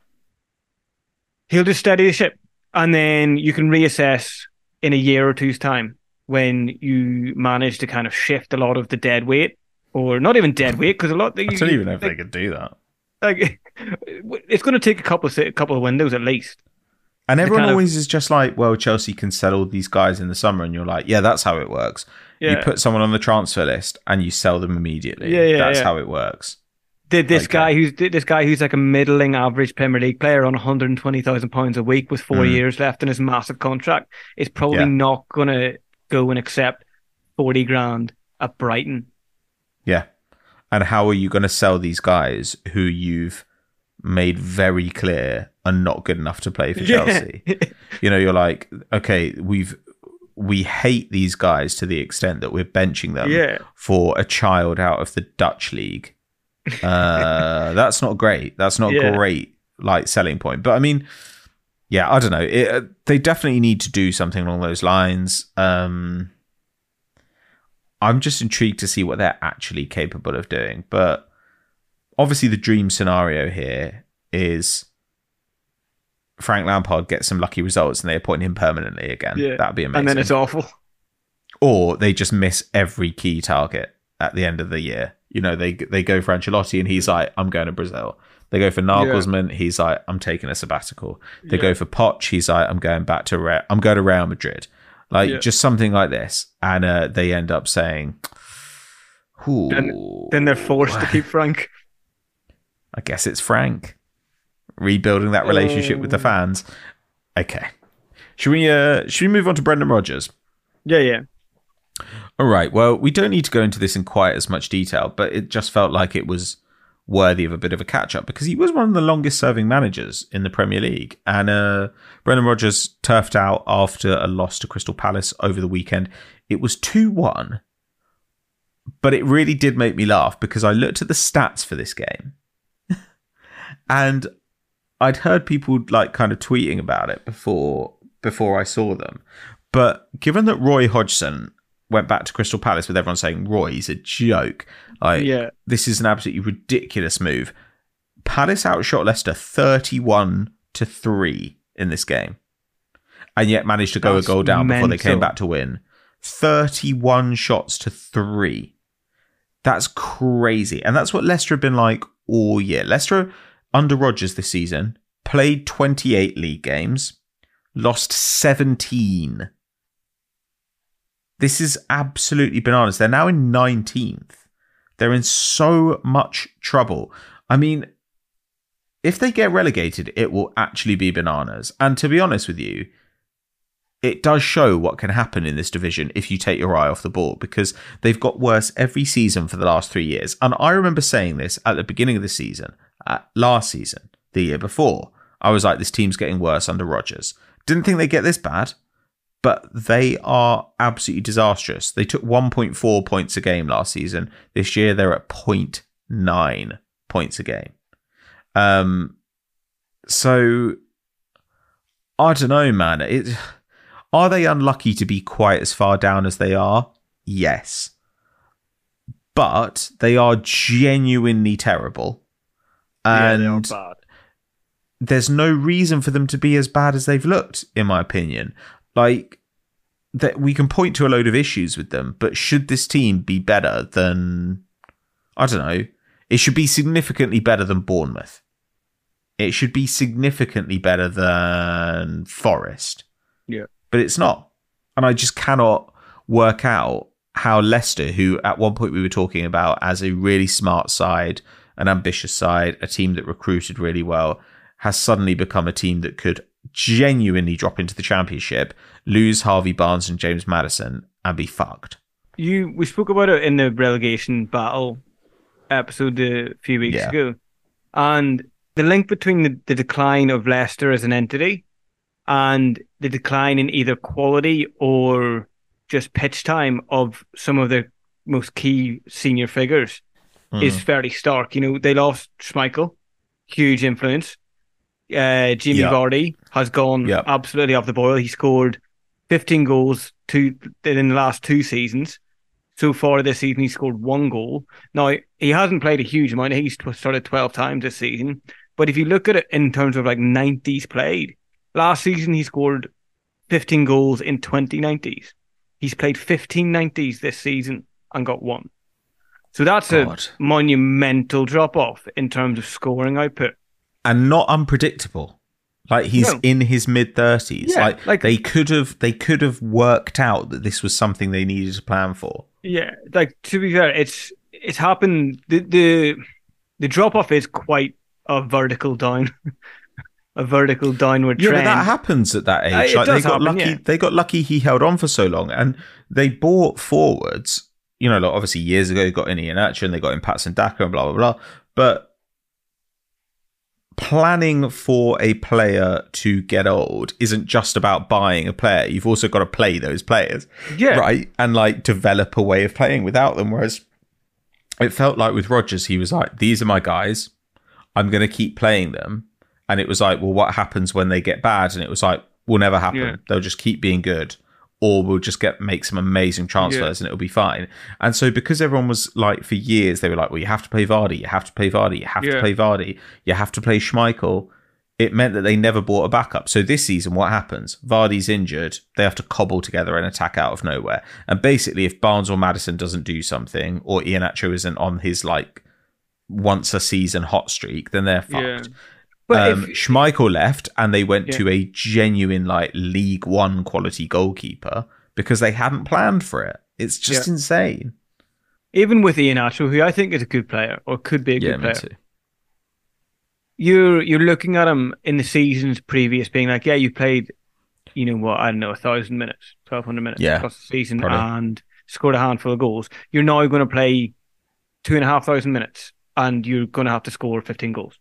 He'll just steady the ship, and then you can reassess in a year or two's time when you manage to kind of shift a lot of the dead weight, or not even dead weight, because a lot. I don't even know if they could do that. Like, it's going to take a couple of a couple of windows at least. And everyone kind of- always is just like, well, Chelsea can sell all these guys in the summer. And you're like, yeah, that's how it works. You Yeah. put someone on the transfer list and you sell them immediately. Yeah, yeah, That's yeah. how it works. Did this Okay. guy who's did this guy who's like a middling average Premier League player on one hundred twenty thousand pounds a week with four Mm. years left in his massive contract is probably Yeah. not going to go and accept forty grand at Brighton. Yeah. And how are you going to sell these guys who you've made very clear are not good enough to play for Chelsea? You know, you're like, okay, we've we hate these guys to the extent that we're benching them Yeah. for a child out of the Dutch league. Uh, that's not great. That's not Yeah. a great like selling point. But I mean, yeah, I don't know. It, uh, they definitely need to do something along those lines. Um, I'm just intrigued to see what they're actually capable of doing. But obviously, the dream scenario here is Frank Lampard gets some lucky results and they appoint him permanently again. Yeah. That'd be amazing. And then it's awful. Or they just miss every key target at the end of the year. You know, they they go for Ancelotti and he's like, I'm going to Brazil. They go for Nagelsmann, he's like, I'm taking a sabbatical. They Yeah. go for Poch, he's like, I'm going back to Re- I'm going to Real Madrid. Like Yeah. just something like this. And uh, they end up saying, Ooh, Then- Then they're forced to keep Frank. I guess it's Frank. Rebuilding that relationship with the Oh. fans. Okay. Should we uh should we move on to Brendan Rodgers? Yeah, yeah. All right. Well, we don't need to go into this in quite as much detail, but it just felt like it was worthy of a bit of a catch-up because he was one of the longest-serving managers in the Premier League. And uh, Brendan Rodgers turfed out after a loss to Crystal Palace over the weekend. It was two one, but it really did make me laugh because I looked at the stats for this game and I'd heard people like kind of tweeting about it before before I saw them. But given that Roy Hodgson went back to Crystal Palace with everyone saying Roy's a joke, like, yeah. this is an absolutely ridiculous move. Palace outshot Leicester thirty-one to three in this game, and yet managed to go That's a goal down mental. Before they came back to win. thirty-one shots to three. That's crazy, and that's what Leicester have been like all year. Leicester under Rodgers this season played twenty-eight league games, lost seventeen. This is absolutely bananas. They're now in nineteenth. They're in so much trouble. I mean, if they get relegated, it will actually be bananas. And to be honest with you, it does show what can happen in this division if you take your eye off the ball, because they've got worse every season for the last three years. And I remember saying this at the beginning of the season, at last season, the year before. I was like, this team's getting worse under Rodgers. Didn't think they'd get this bad. But they are absolutely disastrous. They took one point four points a game last season. This year, they're at zero point nine points a game. Um, so, I don't know, man. It, are they unlucky to be quite as far down as they are? Yes. But they are genuinely terrible. And yeah, they are bad. There's no reason for them to be as bad as they've looked, in my opinion. Like, that we can point to a load of issues with them, but should this team be better than, I don't know, it should be significantly better than Bournemouth. It should be significantly better than Forest. Yeah. But it's not. And I just cannot work out how Leicester, who at one point we were talking about as a really smart side, an ambitious side, a team that recruited really well, has suddenly become a team that could genuinely drop into the Championship, lose Harvey Barnes and James Maddison, and be fucked. You we spoke about it in the relegation battle episode a few weeks yeah. ago, and the link between the, the decline of Leicester as an entity and the decline in either quality or just pitch time of some of their most key senior figures mm. is fairly stark. You know, they lost Schmeichel, huge influence. Uh, Jamie yep. Vardy has gone yep. absolutely off the boil. He scored fifteen goals two, in the last two seasons. So far this season, he scored one goal. Now, he hasn't played a huge amount. He's started twelve times this season. But if you look at it in terms of like nineties played, last season he scored fifteen goals in twenty nineties. He's played fifteen nineties this season and got one. So that's God. a monumental drop-off in terms of scoring output. And not unpredictable. Like, he's no. in his mid thirties. Yeah, like, like they could have they could have worked out that this was something they needed to plan for. Yeah, like, to be fair, it's it's happened. The the, the drop off is quite a vertical down, a vertical downward yeah, trend. Yeah, but that happens at that age. Uh, like, they got happen, lucky. Yeah. They got lucky. He held on for so long, and they bought forwards. You know, like, obviously years ago, they got in Iheanacho and they got in Patson Daka and blah blah blah. But planning for a player to get old isn't just about buying a player. You've also got to play those players, yeah, right? And like develop a way of playing without them. Whereas it felt like with Rodgers, he was like, "These are my guys. I'm going to keep playing them." And it was like, "Well, what happens when they get bad?" And it was like, "Will never happen. Yeah. They'll just keep being good." Or we'll just get make some amazing transfers yeah. and it'll be fine. And so because everyone was like, for years, they were like, well, you have to play Vardy, you have to play Vardy, you have yeah. to play Vardy, you have to play Schmeichel. It meant that they never bought a backup. So this season, what happens? Vardy's injured. They have to cobble together an attack out of nowhere. And basically, if Barnes or Maddison doesn't do something, or Iheanacho isn't on his like once a season hot streak, then they're fucked. Yeah. But um, if, Schmeichel left and they went yeah. to a genuine like League One quality goalkeeper because they hadn't planned for it. It's just yeah. insane. Even with Iheanacho, who I think is a good player or could be a yeah, good player. Me too. you're you're looking at him in the seasons previous, being like, yeah, you played, you know what, I don't know, a thousand minutes, twelve hundred minutes Yeah, across the season, probably. and scored a handful of goals. You're now going to play two and a half thousand minutes, and you're going to have to score fifteen goals.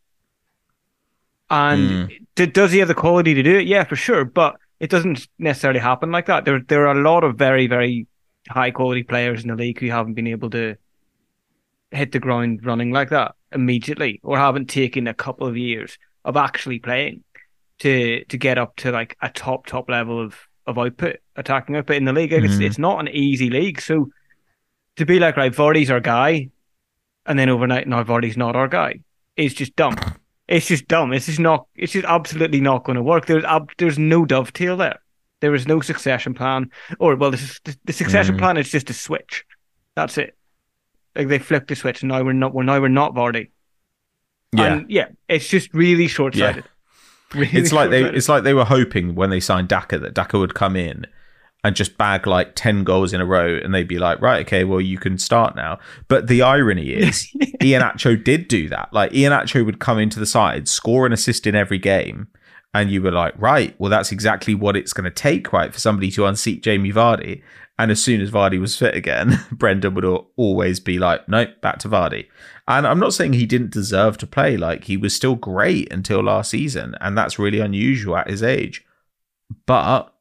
And Mm. d- does he have the quality to do it? Yeah, for sure, but it doesn't necessarily happen like that. There there are a lot of very very high quality players in the league who haven't been able to hit the ground running like that immediately, or haven't taken a couple of years of actually playing to to get up to like a top top level of of output, attacking output in the league. Like, it's Mm. it's not an easy league. So to be like, right, Vardy's our guy, and then overnight, now Vardy's not our guy, is just dumb. It's just dumb. It's just not. It's just absolutely not going to work. There's ab- there's no dovetail there. There is no succession plan, or well, this is, the succession Mm. plan is just a switch. That's it. Like they flipped the switch, and now we're not. We're now we're not Vardy. Yeah. And yeah, it's just really short sighted. Yeah. Really It's like they short-sighted. it's like they were hoping when they signed Daka that Daka would come in and just bag like ten goals in a row, and they'd be like, right, okay, well, you can start now. But the irony is Iheanacho did do that. Like Iheanacho would come into the side, score an assist in every game, and you were like, right, well, that's exactly what it's going to take, right, for somebody to unseat Jamie Vardy. And as soon as Vardy was fit again, Brendan would al- always be like, nope, back to Vardy. And I'm not saying he didn't deserve to play. Like, he was still great until last season, and that's really unusual at his age. But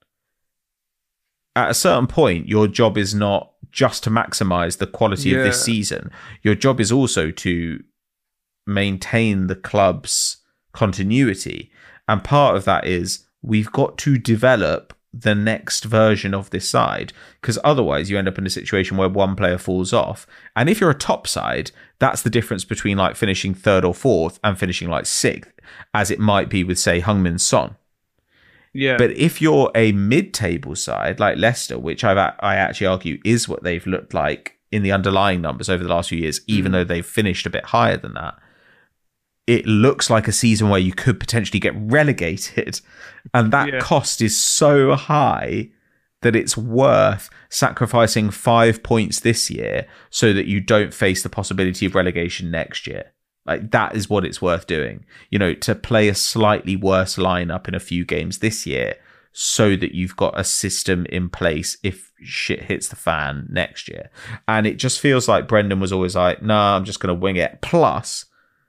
at a certain point, your job is not just to maximize the quality of this Yeah. season. Your job is also to maintain the club's continuity. And part of that is we've got to develop the next version of this side, because otherwise you end up in a situation where one player falls off. And if you're a top side, that's the difference between like finishing third or fourth and finishing like sixth, as it might be with, say, Heung-min Son. Yeah. But if you're a mid-table side like Leicester, which I've, I actually argue is what they've looked like in the underlying numbers over the last few years, even Mm. though they've finished a bit higher than that, it looks like a season where you could potentially get relegated. And that Yeah. cost is so high that it's worth sacrificing five points this year so that you don't face the possibility of relegation next year. Like, that is what it's worth doing, you know, to play a slightly worse lineup in a few games this year so that you've got a system in place if shit hits the fan next year. And it just feels like Brendan was always like, no, nah, I'm just going to wing it. Plus,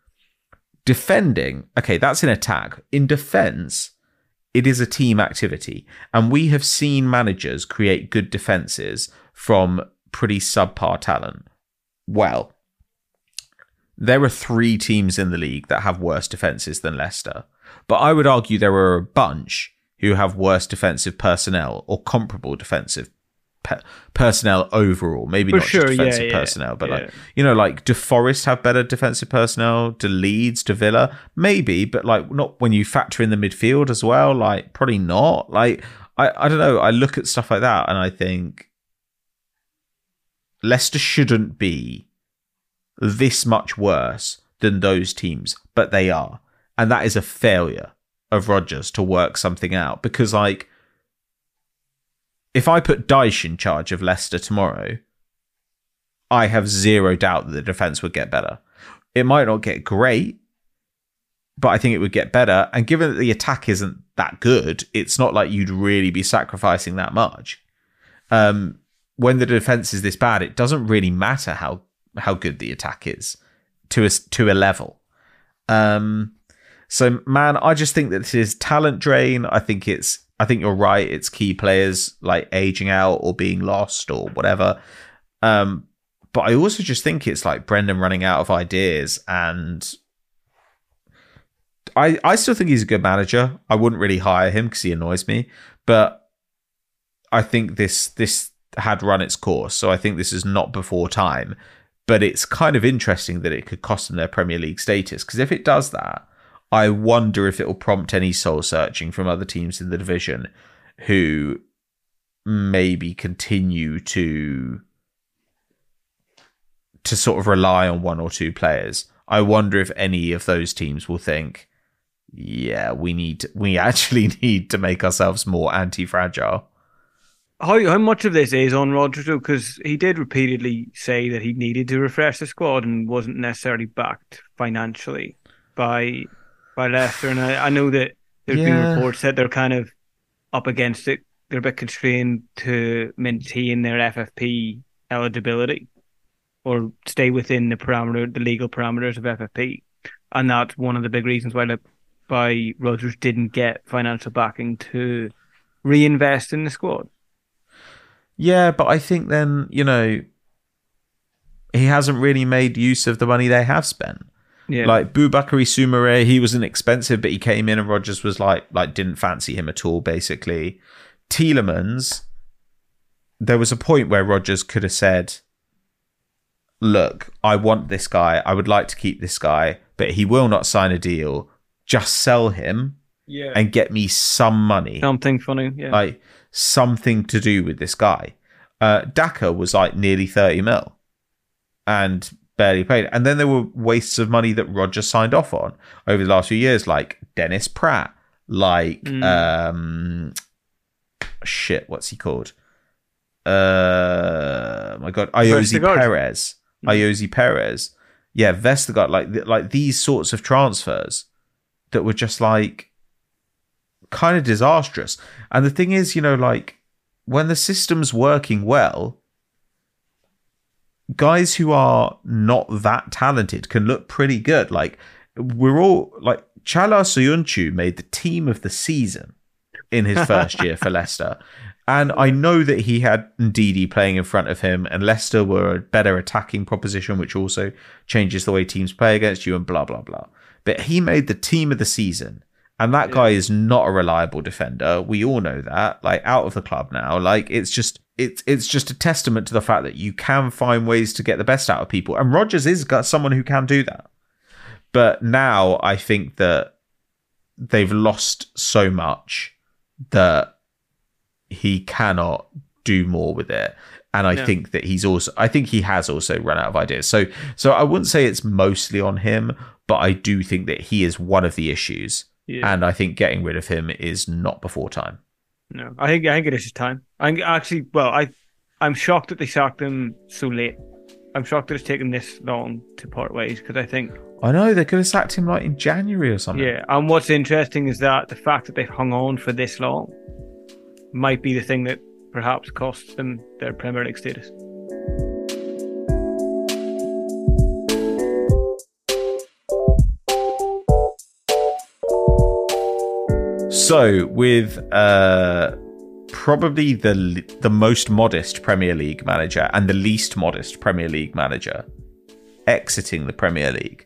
defending, okay, that's an attack. In defense, it is a team activity. And we have seen managers create good defenses from pretty subpar talent. Well, there are three teams in the league that have worse defenses than Leicester. But I would argue there are a bunch who have worse defensive personnel or comparable defensive pe- personnel overall. Maybe For not sure, just defensive yeah, yeah, personnel, but yeah. like, you know, like, do Forest have better defensive personnel? Do Leeds, do Villa? Maybe, but like, not when you factor in the midfield as well. Like, probably not. Like, I, I don't know. I look at stuff like that and I think Leicester shouldn't be this much worse than those teams, but they are. And that is a failure of Rodgers to work something out, because like, if I put Dyche in charge of Leicester tomorrow, I have zero doubt that the defense would get better. It might not get great, but I think it would get better. And given that the attack isn't that good, it's not like you'd really be sacrificing that much. Um, when the defense is this bad, it doesn't really matter how how good the attack is to a, to a level. Um, so, man, I just think that this is talent drain. I think it's, I think you're right. It's key players like aging out or being lost or whatever. Um, but I also just think it's like Brendan running out of ideas, and I, I still think he's a good manager. I wouldn't really hire him because he annoys me, but I think this, this had run its course. So I think this is not before time. But it's kind of interesting that it could cost them their Premier League status, because if it does that, I wonder if it will prompt any soul searching from other teams in the division who maybe continue to to sort of rely on one or two players. I wonder if any of those teams will think, yeah, we need we actually need to make ourselves more anti-fragile. How how much of this is on Rodgers, though? Because he did repeatedly say that he needed to refresh the squad and wasn't necessarily backed financially by by Leicester, and I, I know that there's been Yeah. reports that they're kind of up against it. They're a bit constrained to maintain their F F P eligibility or stay within the parameter, the legal parameters of F F P, and that's one of the big reasons why the, why Rodgers didn't get financial backing to reinvest in the squad. Yeah, but I think then, you know, he hasn't really made use of the money they have spent. Yeah. Like Boubakary Soumaré, he wasn't expensive, but he came in and Rodgers was like, like didn't fancy him at all, basically. Tielemans, there was a point where Rodgers could have said, look, I want this guy. I would like to keep this guy, but he will not sign a deal. Just sell him yeah. and get me some money. Something funny, yeah. Like something to do with this guy. Uh, Daka was like nearly thirty mil and barely played. And then there were wastes of money that Rodgers signed off on over the last few years, like Dennis Pratt, like, mm. um, shit, what's he called? Uh, my God, Ayoze Perez. Ayoze Perez. Yeah, Vestergaard, like, like these sorts of transfers that were just like kind of disastrous. And the thing is, you know, like when the system's working well, guys who are not that talented can look pretty good. Like we're all like Chala Soyuncu made the team of the season in his first year for Leicester. And I know that he had Ndidi playing in front of him and Leicester were a better attacking proposition, which also changes the way teams play against you and blah, blah, blah. But he made the team of the season. And that yeah. guy is not a reliable defender. We all know that, like out of the club now. Like it's just, it's, it's just a testament to the fact that you can find ways to get the best out of people. And Rodgers is got someone who can do that. But now I think that they've lost so much that he cannot do more with it. And I yeah. think that he's also, I think he has also run out of ideas. So, so I wouldn't say it's mostly on him, but I do think that he is one of the issues. Yeah. And I think getting rid of him is not before time. No, I think I think it is time. I actually, well, I, I'm shocked that they sacked him so late. I'm shocked that it's taken this long to part ways because I think I know they could have sacked him like in January or something. Yeah, and what's interesting is that the fact that they've hung on for this long might be the thing that perhaps costs them their Premier League status. So, with uh, probably the the most modest Premier League manager and the least modest Premier League manager exiting the Premier League,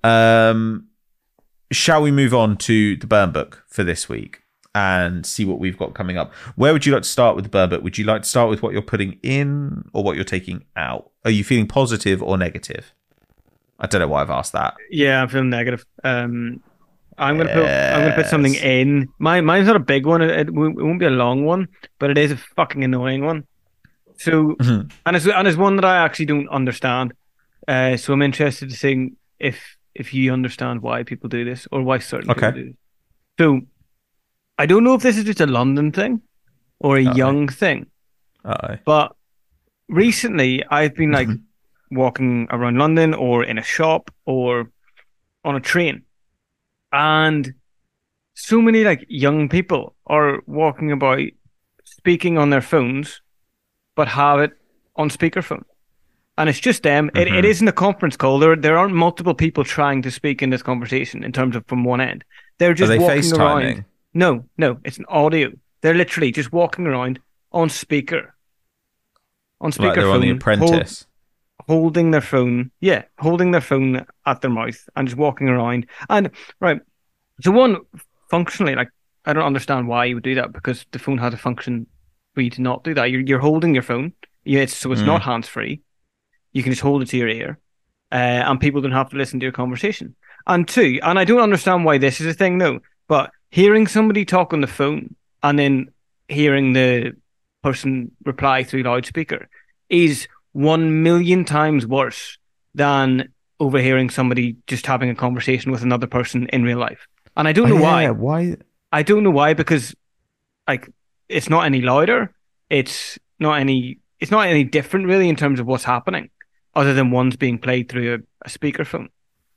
um, shall we move on to the Burn Book for this week and see what we've got coming up? Where would you like to start with the Burn Book? Would you like to start with what you're putting in or what you're taking out? Are you feeling positive or negative? I don't know why I've asked that. Yeah, I'm feeling negative. Um, I'm gonna put yes. I'm gonna put something in. My mine's not a big one. It, it won't be a long one, but it is a fucking annoying one. So mm-hmm. and it's and it's one that I actually don't understand. Uh, so I'm interested to see if if you understand why people do this or why certain okay. people do this. So I don't know if this is just a London thing or a Uh-oh. young thing. Uh-oh. But recently I've been like walking around London or in a shop or on a train. And so many like young people are walking about speaking on their phones, but have it on speakerphone. And it's just them. Mm-hmm. It, it isn't a conference call. There, there aren't multiple people trying to speak in this conversation in terms of from one end. They're just are they walking FaceTiming? around. No, no, it's an audio. They're literally just walking around on speaker. On speakerphone. Like they're on The Apprentice. Hold, holding their phone. Yeah, holding their phone at their mouth and just walking around. And, right, so one, functionally, like, I don't understand why you would do that because the phone has a function for you to not do that. You're, you're holding your phone. Yeah, it's, so it's mm. not hands-free. You can just hold it to your ear. Uh, and people don't have to listen to your conversation. And two, and I don't understand why this is a thing, though, but hearing somebody talk on the phone and then hearing the person reply through loudspeaker is one million times worse than overhearing somebody just having a conversation with another person in real life. And I don't know oh, yeah, why. Why? I don't know why, because like it's not any louder. It's not any. It's not any different really in terms of what's happening, other than one's being played through a, a speakerphone.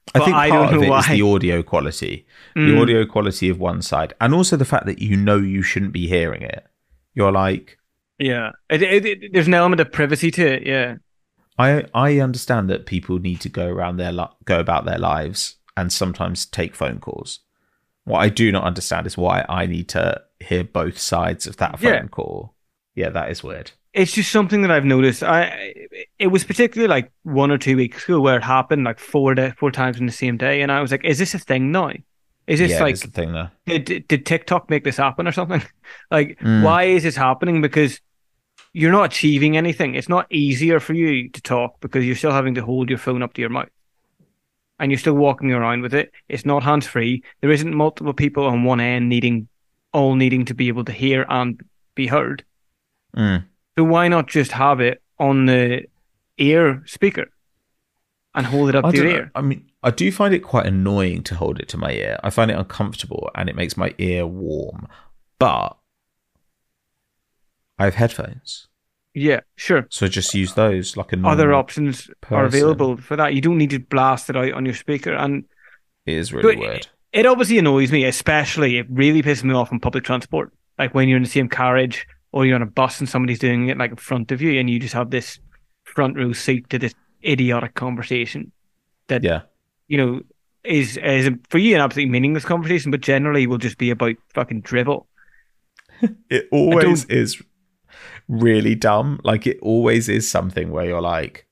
I But think I part don't of know it is why. the audio quality, the Mm. audio quality of one side, and also the fact that you know you shouldn't be hearing it. You're like, Yeah, it, it, it- there's an element of privacy to it. Yeah, I I understand that people need to go around their li- go about their lives and sometimes take phone calls. What I do not understand is why I need to hear both sides of that yeah. phone call. Yeah, that is weird. It's just something that I've noticed. I it was particularly like one or two weeks ago where it happened like four day, four times in the same day, and I was like, "Is this a thing now? Is this Yeah, it is the like thing though. did did TikTok make this happen or something? Like, Mm, why is this happening? Because you're not achieving anything. It's not easier for you to talk because you're still having to hold your phone up to your mouth and you're still walking around with it. It's not hands free. There isn't multiple people on one end needing all needing to be able to hear and be heard. mm. So why not just have it on the ear speaker and hold it up I to your don't know. ear? I mean, I do find it quite annoying to hold it to my ear. I find it uncomfortable and it makes my ear warm. But I have headphones, Yeah, sure. so I just use those like a Other normal options are person. available for that. You don't need to blast it out on your speaker. And It is so really it, weird. it obviously annoys me, especially it really pisses me off on public transport. Like when you're in the same carriage or you're on a bus and somebody's doing it like in front of you and you just have this front row seat to this idiotic conversation that, Yeah, you know, is is for you an absolutely meaningless conversation, but generally will just be about fucking drivel. it I always don't is really dumb. Like it always is something where you're like,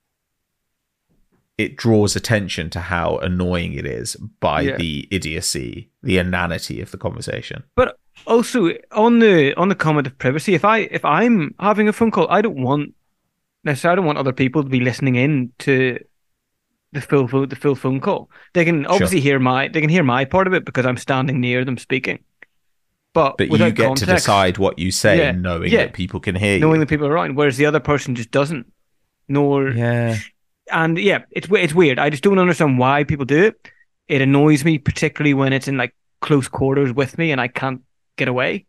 it draws attention to how annoying it is by yeah. the idiocy, the inanity of the conversation. But also on the on the comment of privacy, if I if I'm having a phone call, I don't want necessarily I don't want other people to be listening in to the full vo- the full phone call. They can Sure. obviously hear my they can hear my part of it because I'm standing near them speaking. But But you without get to context, decide what you say, yeah, knowing yeah, that people can hear knowing you. the people are around, whereas the other person just doesn't. Nor Yeah. and yeah, it's we- it's weird. I just don't understand why people do it. It annoys me, particularly when it's in like close quarters with me and I can't get away.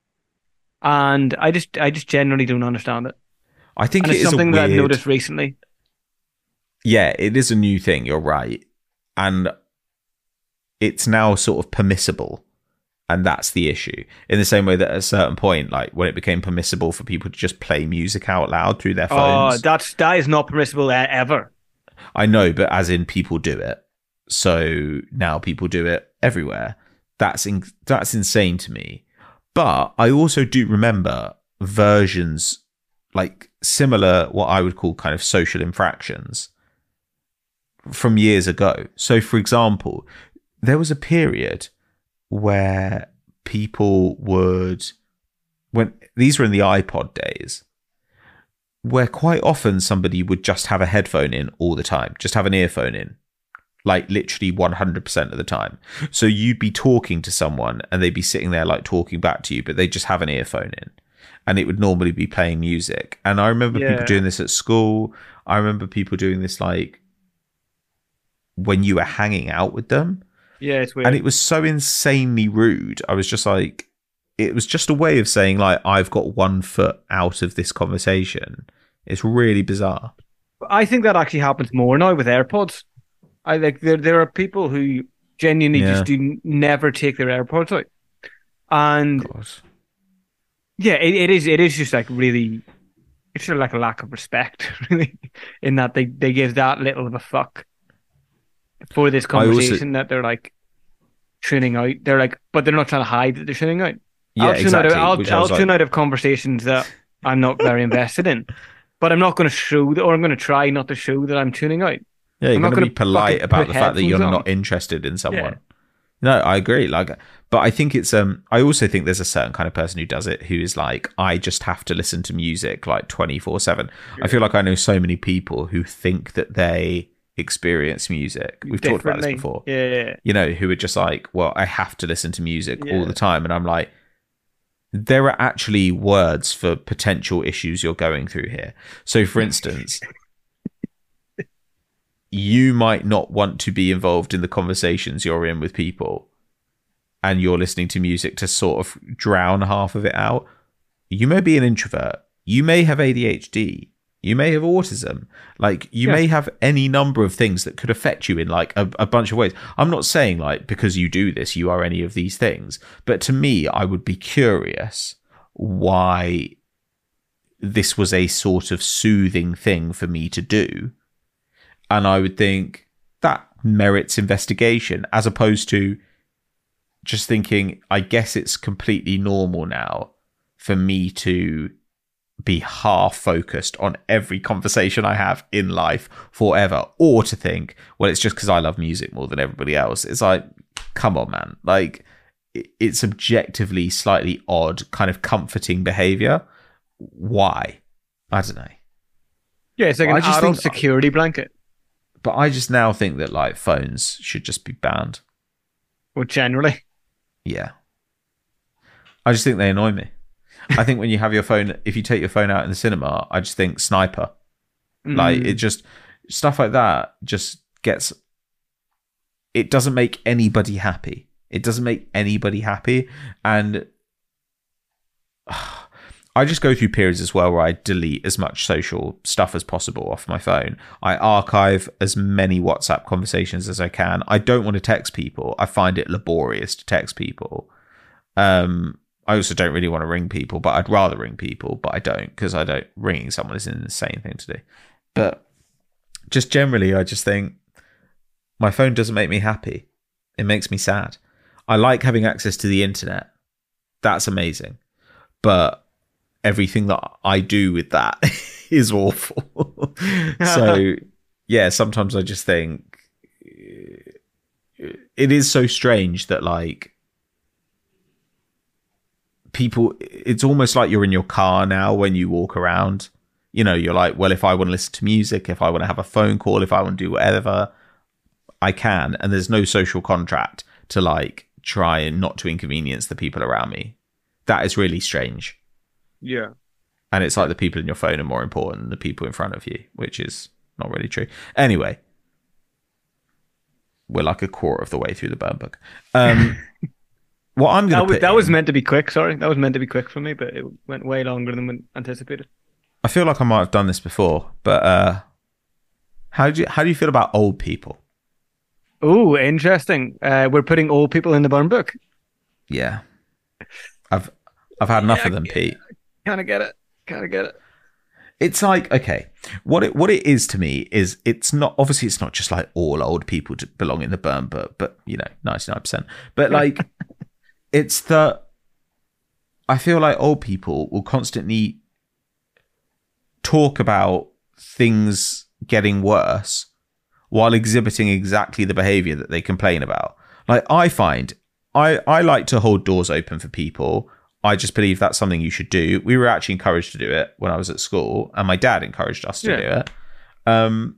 And I just I just generally don't understand it. I think And it it's is a something that I've weird. noticed recently. Yeah, it is a new thing. You're right. And it's now sort of permissible. And that's the issue. In the same way that at a certain point, like when it became permissible for people to just play music out loud through their Oh, phones. that's that is not permissible e- ever. I know, but as in people do it. So now people do it everywhere. That's in, that's insane to me. But I also do remember versions like similar, what I would call kind of social infractions from years ago. So, for example, there was a period where people would, when these were in the iPod days, where quite often somebody would just have a headphone in all the time, just have an earphone in, like literally one hundred percent of the time. So you'd be talking to someone and they'd be sitting there like talking back to you, but they just have an earphone in and it would normally be playing music. And I remember people Yeah. doing this at school. I remember people doing this like when you were hanging out with them. Yeah, it's weird. And it was so insanely rude. I was just like, it was just a way of saying like, I've got one foot out of this conversation. It's really bizarre. I think that actually happens more now with AirPods. I like there there are people who genuinely Yeah. just do never take their AirPods out. And God. yeah, it, it is it is just like really it's sort of like a lack of respect, really, in that they, they give that little of a fuck for this I also- conversation that they're like tuning out. They're like, but they're not trying to hide that they're tuning out. Yeah, I'll tune exactly. out. Of, I'll, which I I'll was tune like, out of conversations that I'm not very invested in, but I'm not going to show that, or I'm going to try not to show that I'm tuning out. yeah, you're I'm not going to gonna be polite fucking about put the fact that you're headphones on. not interested in someone. Yeah. No, I agree. Like, but I think it's um. I also think there's a certain kind of person who does it who is like, I just have to listen to music like twenty-four seven. I feel like I know so many people who think that they experience music. We've talked about this Differently. before. Yeah, yeah, yeah. You know, who are just like, well, I have to listen to music Yeah. all the time, and I'm like, there are actually words for potential issues you're going through here. So, for instance. You might not want to be involved in the conversations you're in with people and you're listening to music to sort of drown half of it out. You may be an introvert. You may have A D H D. You may have autism. Like, you Yeah. may have any number of things that could affect you in like a, a bunch of ways. I'm not saying like because you do this, you are any of these things. But to me, I would be curious why this was a sort of soothing thing for me to do. And I would think that merits investigation, as opposed to just thinking, I guess it's completely normal now for me to be half focused on every conversation I have in life forever, or to think, well, it's just because I love music more than everybody else. It's like, come on, man. Like, it's objectively slightly odd, kind of comforting behavior. Why? I don't know. Yeah, it's like Well, an I just adult think- security blanket. But I just now think that like phones should just be banned. Well, generally. Yeah. I just think they annoy me. I think when you have your phone, if you take your phone out in the cinema, I just think sniper. Like, Mm. it just, stuff like that just gets, it doesn't make anybody happy. It doesn't make anybody happy. And I just go through periods as well where I delete as much social stuff as possible off my phone. I archive as many WhatsApp conversations as I can. I don't want to text people. I find it laborious to text people. Um, I also don't really want to ring people, but I'd rather ring people, but I don't, because I don't, ringing someone is an insane thing to do. But just generally, I just think my phone doesn't make me happy. It makes me sad. I like having access to the internet. That's amazing. But everything that I do with that is awful. So, yeah, sometimes I just think it is so strange that, like, people, it's almost like you're in your car now when you walk around. You know, you're like, well, if I want to listen to music, if I want to have a phone call, if I want to do whatever, I can. And there's no social contract to like try and not to inconvenience the people around me. That is really strange. Yeah. And it's like the people in your phone are more important than the people in front of you, which is not really true. Anyway, we're like a quarter of the way through the burn book. Um, what I'm going That to was, put that was in- meant to be quick, sorry. That was meant to be quick for me, but it went way longer than we anticipated. I feel like I might have done this before, but uh, how do you how do you feel about old people? Oh, interesting. Uh, we're putting old people in the burn book. Yeah, I've I've had enough Yeah, of them, I- Pete. Kind of get it. Kind of get it. It's like, okay, what it what it is to me is it's not, obviously it's not just like all old people to belong in the burn book, but you know, ninety-nine percent. But like, it's that I feel like old people will constantly talk about things getting worse while exhibiting exactly the behavior that they complain about. Like, I find I, I like to hold doors open for people. I just believe that's something you should do. We were actually encouraged to do it when I was at school, and my dad encouraged us to Yeah. do it. Um,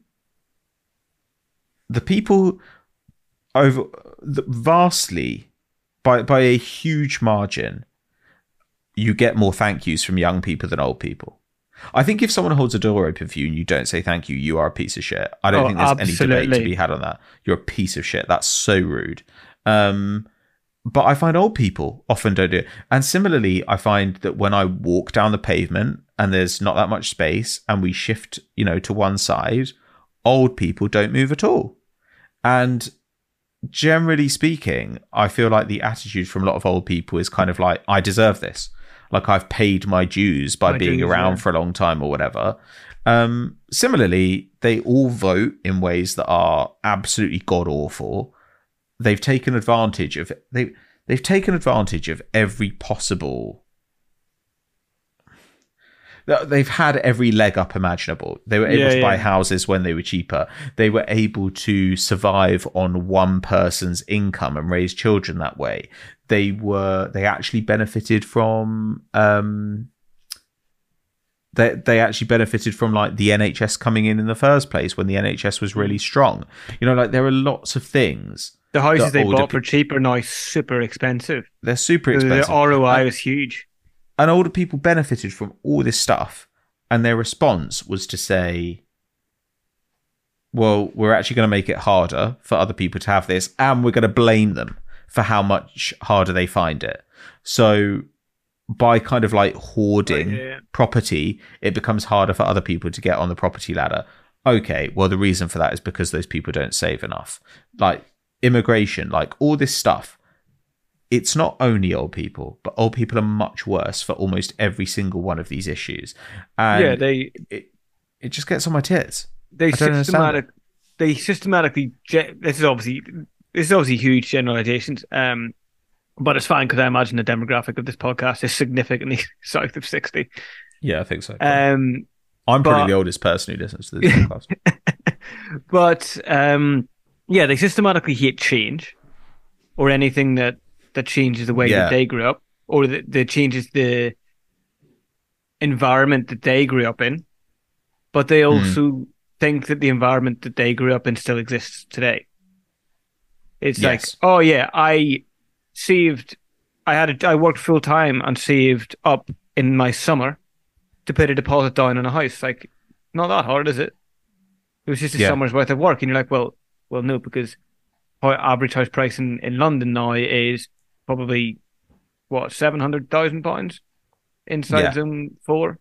the people over the, vastly by by a huge margin, you get more thank yous from young people than old people. I think if someone holds a door open for you and you don't say thank you, you are a piece of shit. I don't Oh, think there's any debate absolutely. to be had on that. You're a piece of shit. That's so rude. Um, but I find old people often don't do it. And similarly, I find that when I walk down the pavement and there's not that much space and we shift, you know, to one side, old people don't move at all. And generally speaking, I feel like the attitude from a lot of old people is kind of like, I deserve this. Like, I've paid my dues by My being dues, around yeah. for a long time or whatever. Um, similarly, they all vote in ways that are absolutely god awful. They've taken advantage of they they've taken advantage of every possible. They've had every leg up imaginable. They were able Yeah, to buy yeah. houses when they were cheaper. They were able to survive on one person's income and raise children that way. They were they actually benefited from um they they actually benefited from like the N H S coming in in the first place when the N H S was really strong. You know, like there are lots of things. The houses The they older bought for pe- cheap are now super expensive. They're super The expensive. R O I is huge. And older people benefited from all this stuff, and their response was to say, well, we're actually going to make it harder for other people to have this, and we're going to blame them for how much harder they find it. So by kind of like hoarding Oh, yeah. property, it becomes harder for other people to get on the property ladder. Okay, well, the reason for that is because those people don't save enough. Like immigration, like all this stuff. It's not only old people, but old people are much worse for almost every single one of these issues. And Yeah, they it, it just gets on my tits. they I don't understand systematic they systematically. ge- This is obviously this is obviously huge generalizations. Um, but it's fine because I imagine the demographic of this podcast is significantly south of sixty. Yeah, I think so. Um, I'm probably but- the oldest person who listens to this podcast. but um, yeah, they systematically hate change or anything that that changes the way Yeah. that they grew up or that, that changes the environment that they grew up in. But they also think that the environment that they grew up in still exists today. It's Yes. like, oh yeah, I saved, I had, a, I worked full time and saved up in my summer to put a deposit down on a house. Like, not that hard, is it? It was just a Yeah. summer's worth of work, and you're like, well, well, no, because our average house price in, in London now is probably what seven hundred thousand pounds inside Yeah. zone four,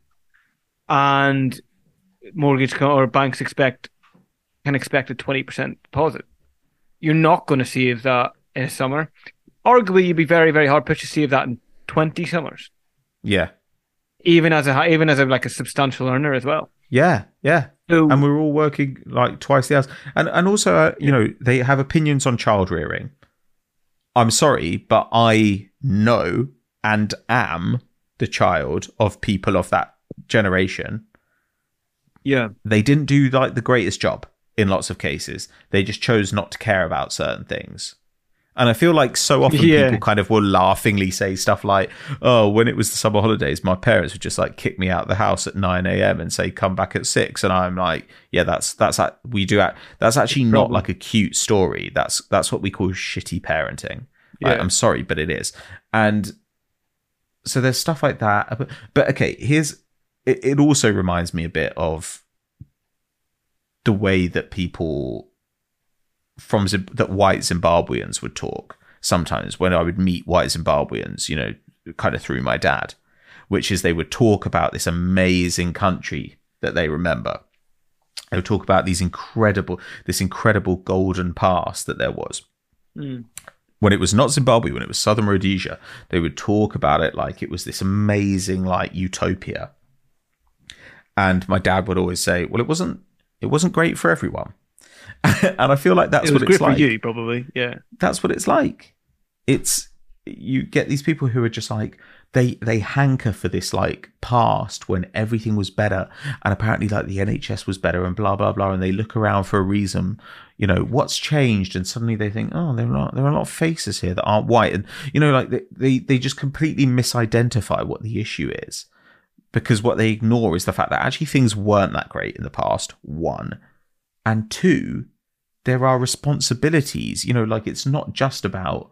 and mortgage co- or banks expect can expect a twenty percent deposit. You're not going to save that in a summer. Arguably, you'd be very, very hard pushed to save that in twenty summers, Yeah. even as a hi- even as a like a substantial earner as well. Yeah. Yeah. So And we're all working like twice the hours. And and also, uh, you know, they have opinions on child rearing. I'm sorry, but I know and am the child of people of that generation. yeah, They didn't do like the greatest job in lots of cases. They just chose not to care about certain things. And I feel like so often Yeah. people kind of will laughingly say stuff like, oh, when it was the summer holidays, my parents would just like kick me out of the house at nine a.m. and say, come back at six. And I'm like, yeah, that's, that's, like, we do, act, that's actually not Problem. like a cute story. That's, that's what we call shitty parenting. Like, Yeah. I'm sorry, but it is. And so there's stuff like that. But, but okay, here's, it, it also reminds me a bit of the way that people from Zim- that white Zimbabweans would talk sometimes when I would meet white Zimbabweans, you know, kind of through my dad, which is they would talk about this amazing country that they remember. They would talk about these incredible, this incredible golden past that there was. Mm. When it was not Zimbabwe, when it was Southern Rhodesia, they would talk about it like it was this amazing, like utopia. And my dad would always say, well, it wasn't, it wasn't great for everyone. And I feel like that's it was what good it's for like. you, probably. Yeah, That's what it's like. It's, you get these people who are just like, they they hanker for this like past when everything was better, and apparently like the N H S was better and blah blah blah, and they look around for a reason, you know, what's changed, and suddenly they think, oh, there are there are a lot of faces here that aren't white, and you know, like they they, they just completely misidentify what the issue is, because what they ignore is the fact that actually things weren't that great in the past, one, and two, there are responsibilities, you know, like it's not just about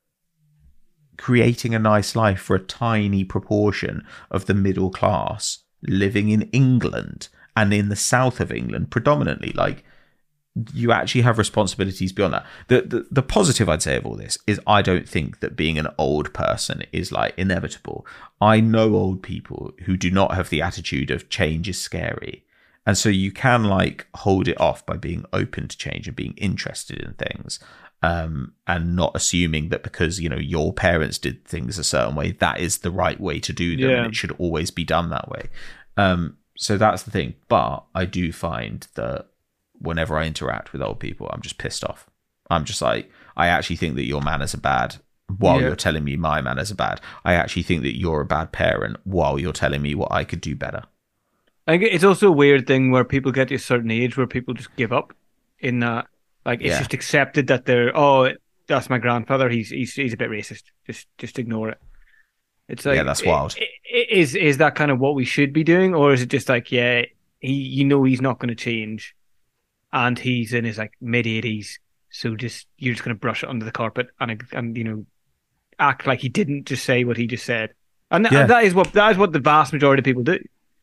creating a nice life for a tiny proportion of the middle class living in England and in the south of England predominantly. Like, you actually have responsibilities beyond that. The, the the positive I'd say of all this is I don't think that being an old person is like inevitable. I know old people who do not have the attitude of change is scary. And so you can like hold it off by being open to change and being interested in things. Um, and not assuming that because, you know, your parents did things a certain way, that is the right way to do them, Yeah. and it should always be done that way. Um, so that's the thing. But I do find that whenever I interact with old people, I'm just pissed off. I'm just like, I actually think that your manners are bad while Yeah. you're telling me my manners are bad. I actually think that you're a bad parent while you're telling me what I could do better. I think it's also a weird thing where people get to a certain age where people just give up in that. Like, it's Yeah. just accepted that they're, oh, that's my grandfather. He's he's he's a bit racist. Just just ignore it. It's like, Yeah, that's wild. i- i- Is is that kind of what we should be doing, or is it just like, yeah, he you know he's not going to change, and he's in his like mid eighties, so just you're just going to brush it under the carpet and and you know act like he didn't just say what he just said, and, th- Yeah. and that is what that is what the vast majority of people do.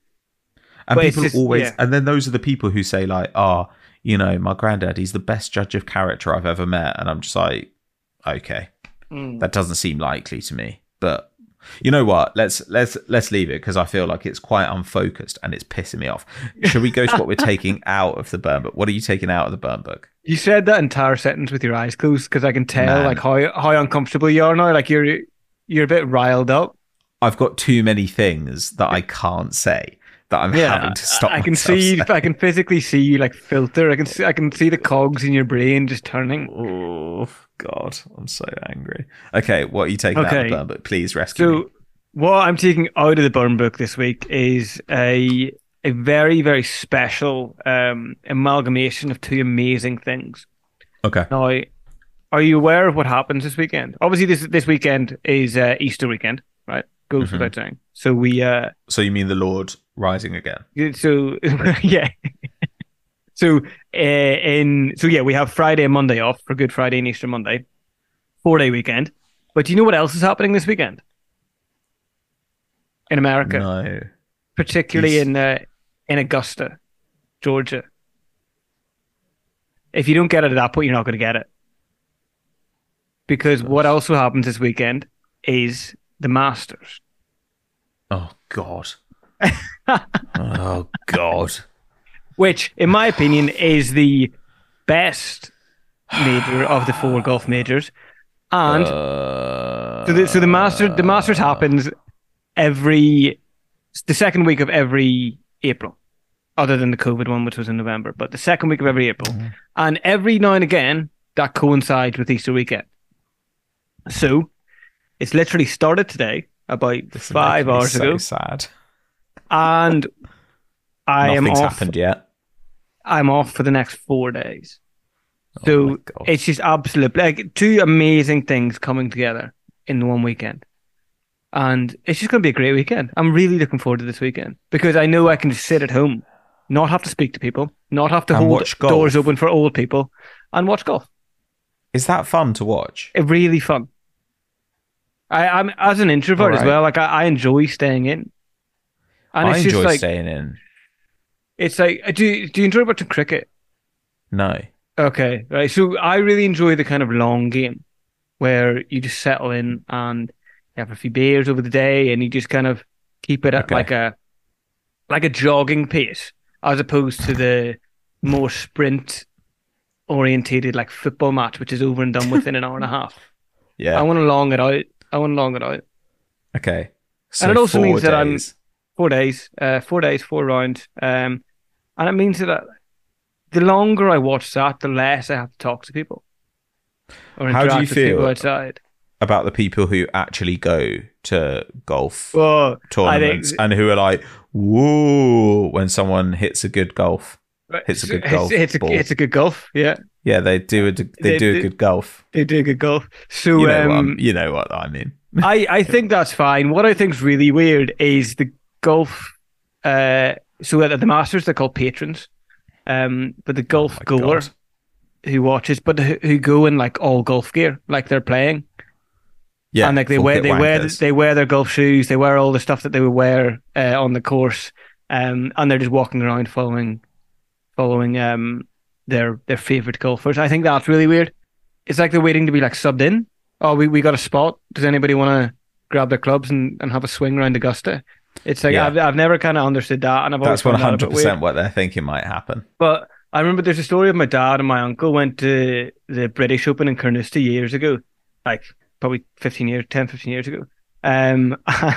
And But it's people just- always, yeah. and then those are the people who say like, oh, you know, my granddad, he's the best judge of character I've ever met. And I'm just like, okay, Mm. that doesn't seem likely to me. But You know what? Let's let's let's leave it because I feel like it's quite unfocused and it's pissing me off. Should we go to what we're taking out of the burn book? What are you taking out of the burn book? You said that entire sentence with your eyes closed because I can tell Man. like how how uncomfortable you are now. Like you're you're a bit riled up. I've got too many things that I can't say that I'm Yeah, having to stop. I can myself see. saying. I can physically see you like filter. I can see. I can see the cogs in your brain just turning. Oh God, I'm so angry. Okay, what are you taking out of Okay. the burn book? Please rescue me. So, what I'm taking out of the burn book this week is a a very very special um, amalgamation of two amazing things. Okay. Now, are you aware of what happens this weekend? Obviously, this this weekend is uh, Easter weekend, right? Goes Mhm. without saying. So we, uh, So you mean the Lord rising again? so yeah. So uh, in so yeah, we have Friday and Monday off for Good Friday and Easter Monday, four day weekend. But do you know what else is happening this weekend in America, No. particularly East- in uh, in Augusta, Georgia? If you don't get it at that point, you're not going to get it. Because what also happens this weekend is the Masters. Oh God. Oh God. Which, in my opinion, is the best major of the four golf majors. And Uh, so, the, so the Master, the Masters happens every the second week of every April, other than the COVID one, which was in November. But the second week of every April, Mhm. and every now and again that coincides with Easter weekend. So it's literally started today, about this is five making me hours so ago, sad. and I am Nothing's off. happened yet. I'm off for the next four days. Oh So my God. it's just absolutely like two amazing things coming together in one weekend. And it's just going to be a great weekend. I'm really looking forward to this weekend because I know I can just sit at home, not have to speak to people, not have to And hold watch golf. doors open for old people, and watch golf. Is that fun to watch? It's really fun. I, I'm as an introvert as Alright. well. Like I, I enjoy staying in, and I it's enjoy just like staying in. it's like do you, do you enjoy watching cricket? No. Okay, right. So I really enjoy the kind of long game where you just settle in and you have a few beers over the day and you just kind of keep it at Okay. like a like a jogging pace as opposed to the more sprint orientated like football match, which is over and done within an hour and a half. Yeah. I want to long it out. I want to long it out. Okay. So And it also four means that I'm- days. Four days, uh, four days, four rounds. Um, and it means that the longer I watch that, the less I have to talk to people or How do interact you with people feel? outside. About the people who actually go to golf Well, tournaments and who are like, whoa, when someone hits a good golf. Hits a good it's, golf It's, a, ball. it's a good golf. Yeah, Yeah, they do a, they, They- do a they- good golf. they do good golf. So You know, what um, I'm- you know what I mean. I, I think that's fine. What I think's really weird is the golf. Uh, so at the Masters, they're called patrons. Um, but the golf Oh my goer God. who watches, but who, who go in like all golf gear, like they're playing. Yeah, and like they full wear kit they wear wankers. they wear their golf shoes, they wear all the stuff that they would wear uh, on the course, um, and they're just walking around following, following um their their favorite golfers. I think that's really weird. It's like they're waiting to be like subbed in. Oh, we, we got a spot. Does anybody want to grab their clubs and, and have a swing around Augusta? It's like Yeah. I've I've never kind of understood that, and I've always That's one found that a hundred bit weird. percent what they're thinking might happen. But I remember there's a story of my dad and my uncle went to the British Open in Carnoustie years ago, like probably fifteen years, ten, fifteen years ago. Um,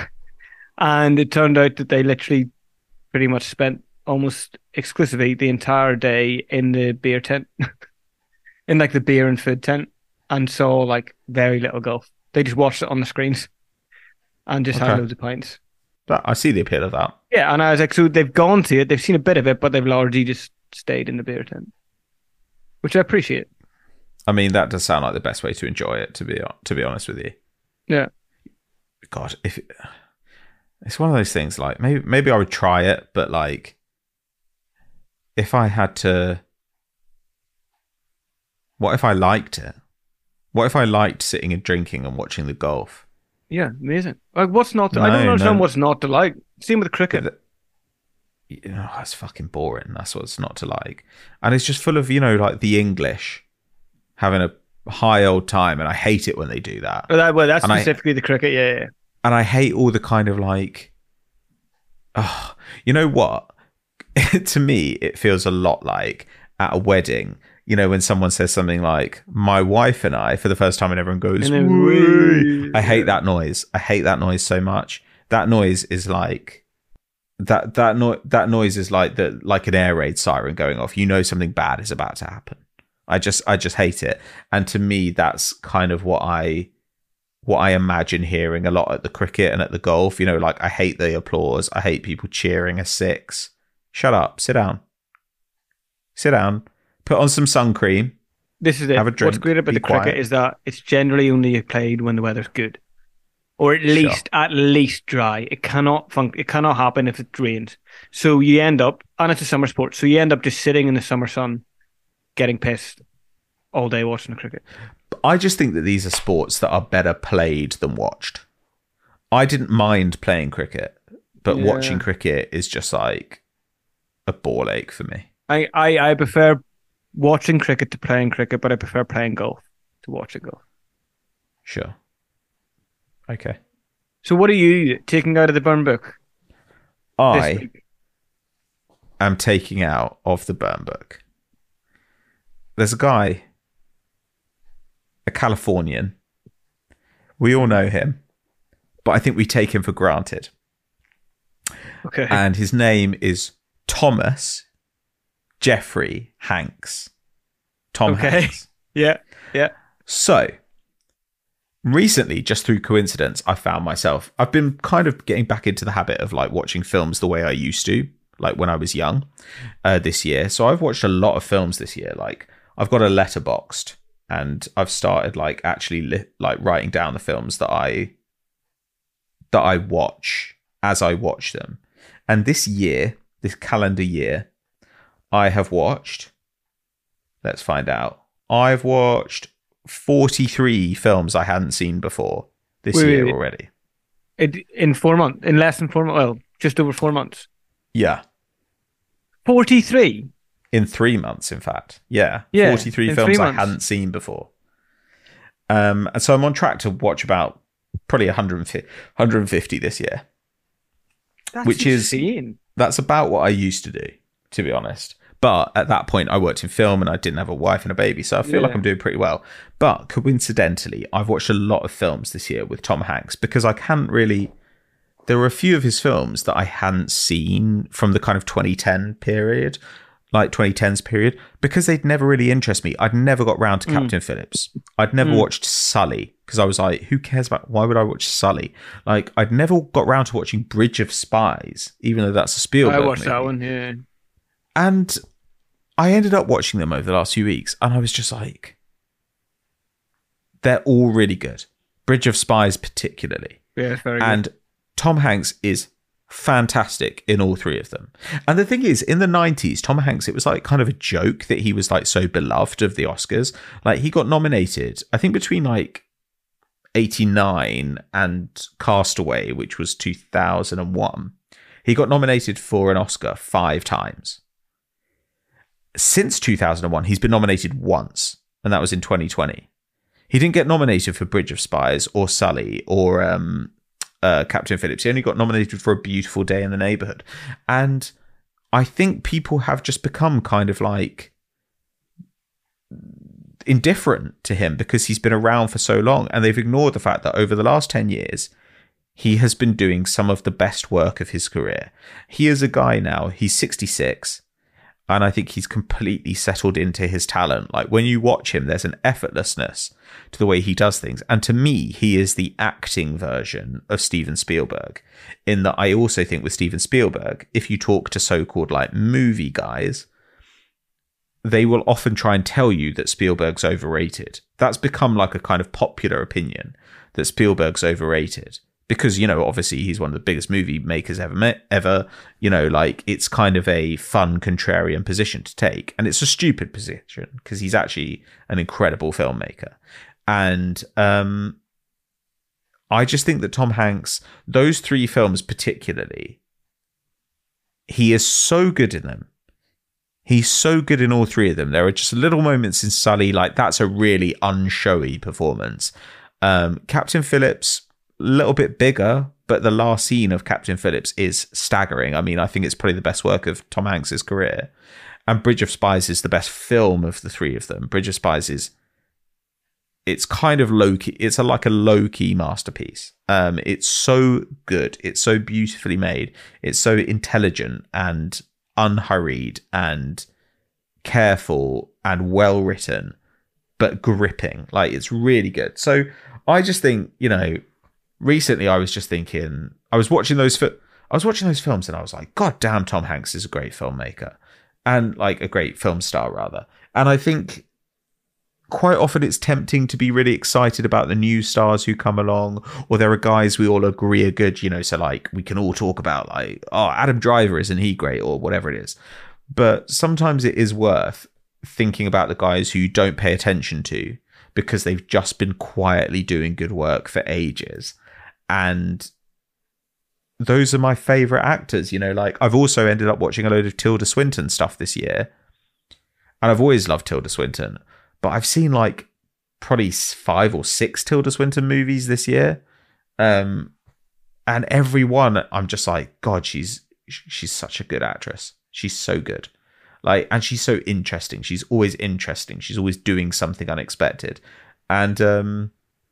and it turned out that they literally pretty much spent almost exclusively the entire day in the beer tent, in like the beer and food tent, and saw like very little golf. They just watched it on the screens and just had Okay. loads of pints. But I see the appeal of that. Yeah, and I was like, so they've gone to it, they've seen a bit of it, but they've largely just stayed in the beer tent, which I appreciate. I mean, that does sound like the best way to enjoy it. To be to be honest with you, Yeah. God, if it, it's one of those things, like maybe maybe I would try it, but like if I had to, what if I liked it? What if I liked sitting and drinking and watching the golf? Yeah, amazing. Like, what's not? To, I No, don't understand no. what's not to like. Same with cricket. But the- you know, it's fucking boring. That's what's not to like, and it's just full of, you know, like the English having a high old time, and I hate it when they do that. Oh, that, well, that's and I- specifically the cricket. Yeah, yeah. And I hate all the kind of like, oh, you know what? To me, it feels a lot like at a wedding, you know, when someone says something like, my wife and I, for the first time, and everyone goes, And then, "Woo." I hate that noise. I hate that noise so much. That noise is like, that that no- that noise is like the like an air raid siren going off. You know something bad is about to happen. I just I just hate it. And to me, that's kind of what I what I imagine hearing a lot at the cricket and at the golf. You know, like I hate the applause. I hate people cheering a six. Shut up. Sit down. Sit down. Put on some sun cream. This is it. Have a drink. What's great about Be the cricket quiet. is that it's generally only played when the weather's good, or at Sure. least at least dry. It cannot fun- It cannot happen if it rains. So you end up, and it's a summer sport. So you end up just sitting in the summer sun, getting pissed all day watching the cricket. I just think that these are sports that are better played than watched. I didn't mind playing cricket, but Yeah. watching cricket is just like a ball ache for me. I, I, I prefer watching cricket to playing cricket, but I prefer playing golf to watching golf. Sure. Okay. So what are you taking out of the burn book this I week? am taking out of the burn book. There's a guy, a Californian. We all know him, but I think we take him for granted. Okay. And his name is Thomas Jeffrey Hanks. Tom Okay. Hanks. yeah. Yeah. So, recently, just through coincidence, I found myself, I've been kind of getting back into the habit of like watching films the way I used to, like when I was young uh, this year. So I've watched a lot of films this year. Like I've got a letterboxed and I've started like actually li- like writing down the films that I, that I watch as I watch them. And this year, this calendar year, I have watched, let's find out. I've watched forty-three films I hadn't seen before this Wait, wait, year wait. already. It, in four months, in less than four months, well, just over four months. Yeah. forty-three. In three months, in fact. Yeah. Yeah, forty-three in films three I months. hadn't seen before. Um, and so I'm on track to watch about probably one hundred fifty, one hundred fifty this year. That's Which is- insane. That's about what I used to do, to be honest. But at that point, I worked in film and I didn't have a wife and a baby, so I feel like Yeah. I'm doing pretty well. But coincidentally, I've watched a lot of films this year with Tom Hanks because I can't really. There were a few of his films that I hadn't seen from the kind of twenty ten period, like twenty tens period, because they'd never really interested me. I'd never got round to Captain Phillips. I'd never Mm. watched Sully because I was like, who cares about, why would I watch Sully? Like, I'd never got round to watching Bridge of Spies, even though that's a Spielberg I watched movie. that one, yeah. And I ended up watching them over the last few weeks, and I was just like, they're all really good. Bridge of Spies, particularly. Yeah, it's very good. And Tom Hanks is fantastic in all three of them. And the thing is, in the nineties, Tom Hanks, it was like kind of a joke that he was like so beloved of the Oscars. Like he got nominated, I think between like eighty-nine and Castaway, which was two thousand one. He got nominated for an Oscar five times. Since two thousand one, he's been nominated once, and that was in twenty twenty. He didn't get nominated for Bridge of Spies or Sully or um, uh, Captain Phillips. He only got nominated for A Beautiful Day in the Neighborhood. And I think people have just become kind of like indifferent to him because he's been around for so long, and they've ignored the fact that over the last ten years, he has been doing some of the best work of his career. He is a guy now, he's sixty-six. And I think he's completely settled into his talent. Like when you watch him, there's an effortlessness to the way he does things. And to me, he is the acting version of Steven Spielberg. In that I also think with Steven Spielberg, if you talk to so-called like movie guys, they will often try and tell you that Spielberg's overrated. That's become like a kind of popular opinion that Spielberg's overrated. Because, you know, obviously he's one of the biggest movie makers ever met, ever, you know, like it's kind of a fun contrarian position to take. And it's a stupid position because he's actually an incredible filmmaker. And um, I just think that Tom Hanks, those three films particularly, he is so good in them. He's so good in all three of them. There are just little moments in Sully, like that's a really unshowy performance. Um, Captain Phillips, little bit bigger, but the last scene of Captain Phillips is staggering. I mean, I think it's probably the best work of Tom Hanks's career. And Bridge of Spies is the best film of the three of them. Bridge of Spies is, it's kind of low-key. It's a, like a low-key masterpiece. Um, it's so good. It's so beautifully made. It's so intelligent and unhurried and careful and well-written, but gripping. Like, it's really good. So I just think, you know, recently I was just thinking, I was watching those, fi- I was watching those films and I was like, God damn, Tom Hanks is a great filmmaker. And like a great film star, rather. And I think quite often it's tempting to be really excited about the new stars who come along, or there are guys we all agree are good, you know, so like we can all talk about like, oh, Adam Driver, isn't he great, or whatever it is. But sometimes it is worth thinking about the guys who you don't pay attention to because they've just been quietly doing good work for ages. And those are my favorite actors, you know, like I've also ended up watching a load of Tilda Swinton stuff this year. And I've always loved Tilda Swinton, but I've seen like probably five or six Tilda Swinton movies this year. Um, and every one I'm just like, God, she's, she's such a good actress. She's so good. Like, and she's so interesting. She's always interesting. She's always doing something unexpected. And, um,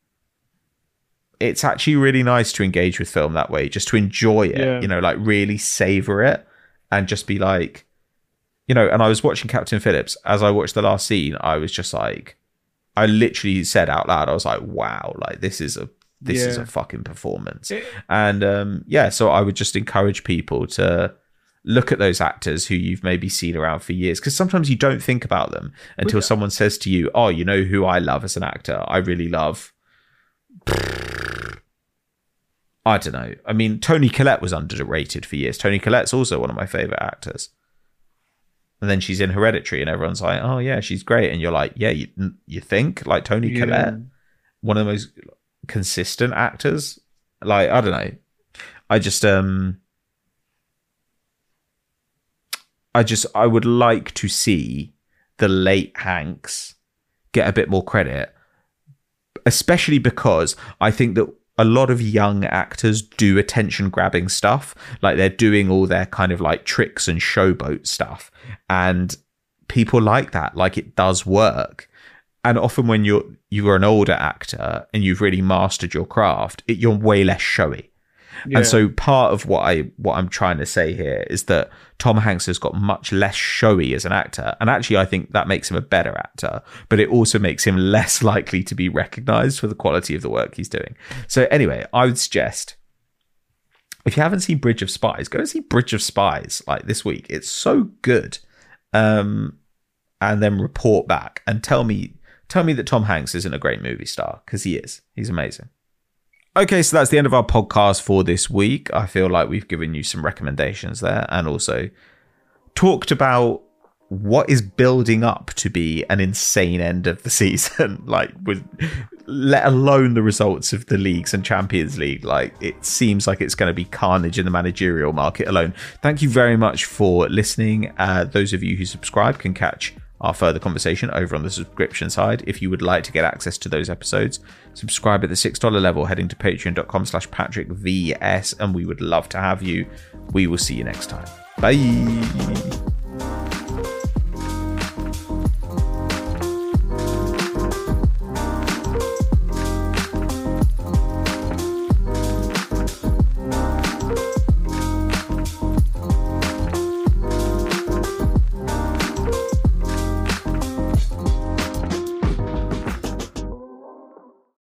it's actually really nice to engage with film that way, just to enjoy it, yeah. you know, like really savor it and just be like, you know, and I was watching Captain Phillips. As I watched the last scene, I was just like, I literally said out loud, I was like, wow, like this is a, this yeah. is a fucking performance. It, and um, yeah, so I would just encourage people to look at those actors who you've maybe seen around for years, because sometimes you don't think about them until yeah. someone says to you, oh, you know who I love as an actor? I really love... I don't know. I mean, Toni Collette was underrated for years. Toni Collette's also one of my favorite actors. And then she's in Hereditary and everyone's like, oh yeah, she's great. And you're like, yeah, you, you think? Like Toni yeah. Collette, one of the most consistent actors. Like, I don't know. I just, um, I just, I would like to see the late Hanks get a bit more credit, especially because I think that a lot of young actors do attention grabbing stuff. Like they're doing all their kind of like tricks and showboat stuff. And people like that. Like it does work. And often when you're, you're an older actor and you've really mastered your craft, it, you're way less showy. Yeah. And so part of what I what I'm trying to say here is that Tom Hanks has got much less showy as an actor, and actually I think that makes him a better actor, but it also makes him less likely to be recognized for the quality of the work he's doing. So anyway, I would suggest if you haven't seen Bridge of Spies, go and see Bridge of Spies like this week. It's so good. Um, and then report back and tell me tell me that Tom Hanks isn't a great movie star, because he is. He's amazing. Okay, so that's the end of our podcast for this week. I feel like we've given you some recommendations there and also talked about what is building up to be an insane end of the season, like with let alone the results of the leagues and Champions League. Like it seems like it's going to be carnage in the managerial market alone. Thank you very much for listening. Uh, those of you who subscribe can catch our further conversation over on the subscription side. If you would like to get access to those episodes, subscribe at the six dollars level, heading to patreon.com slash Patrick V S, and we would love to have you. We will see you next time. Bye.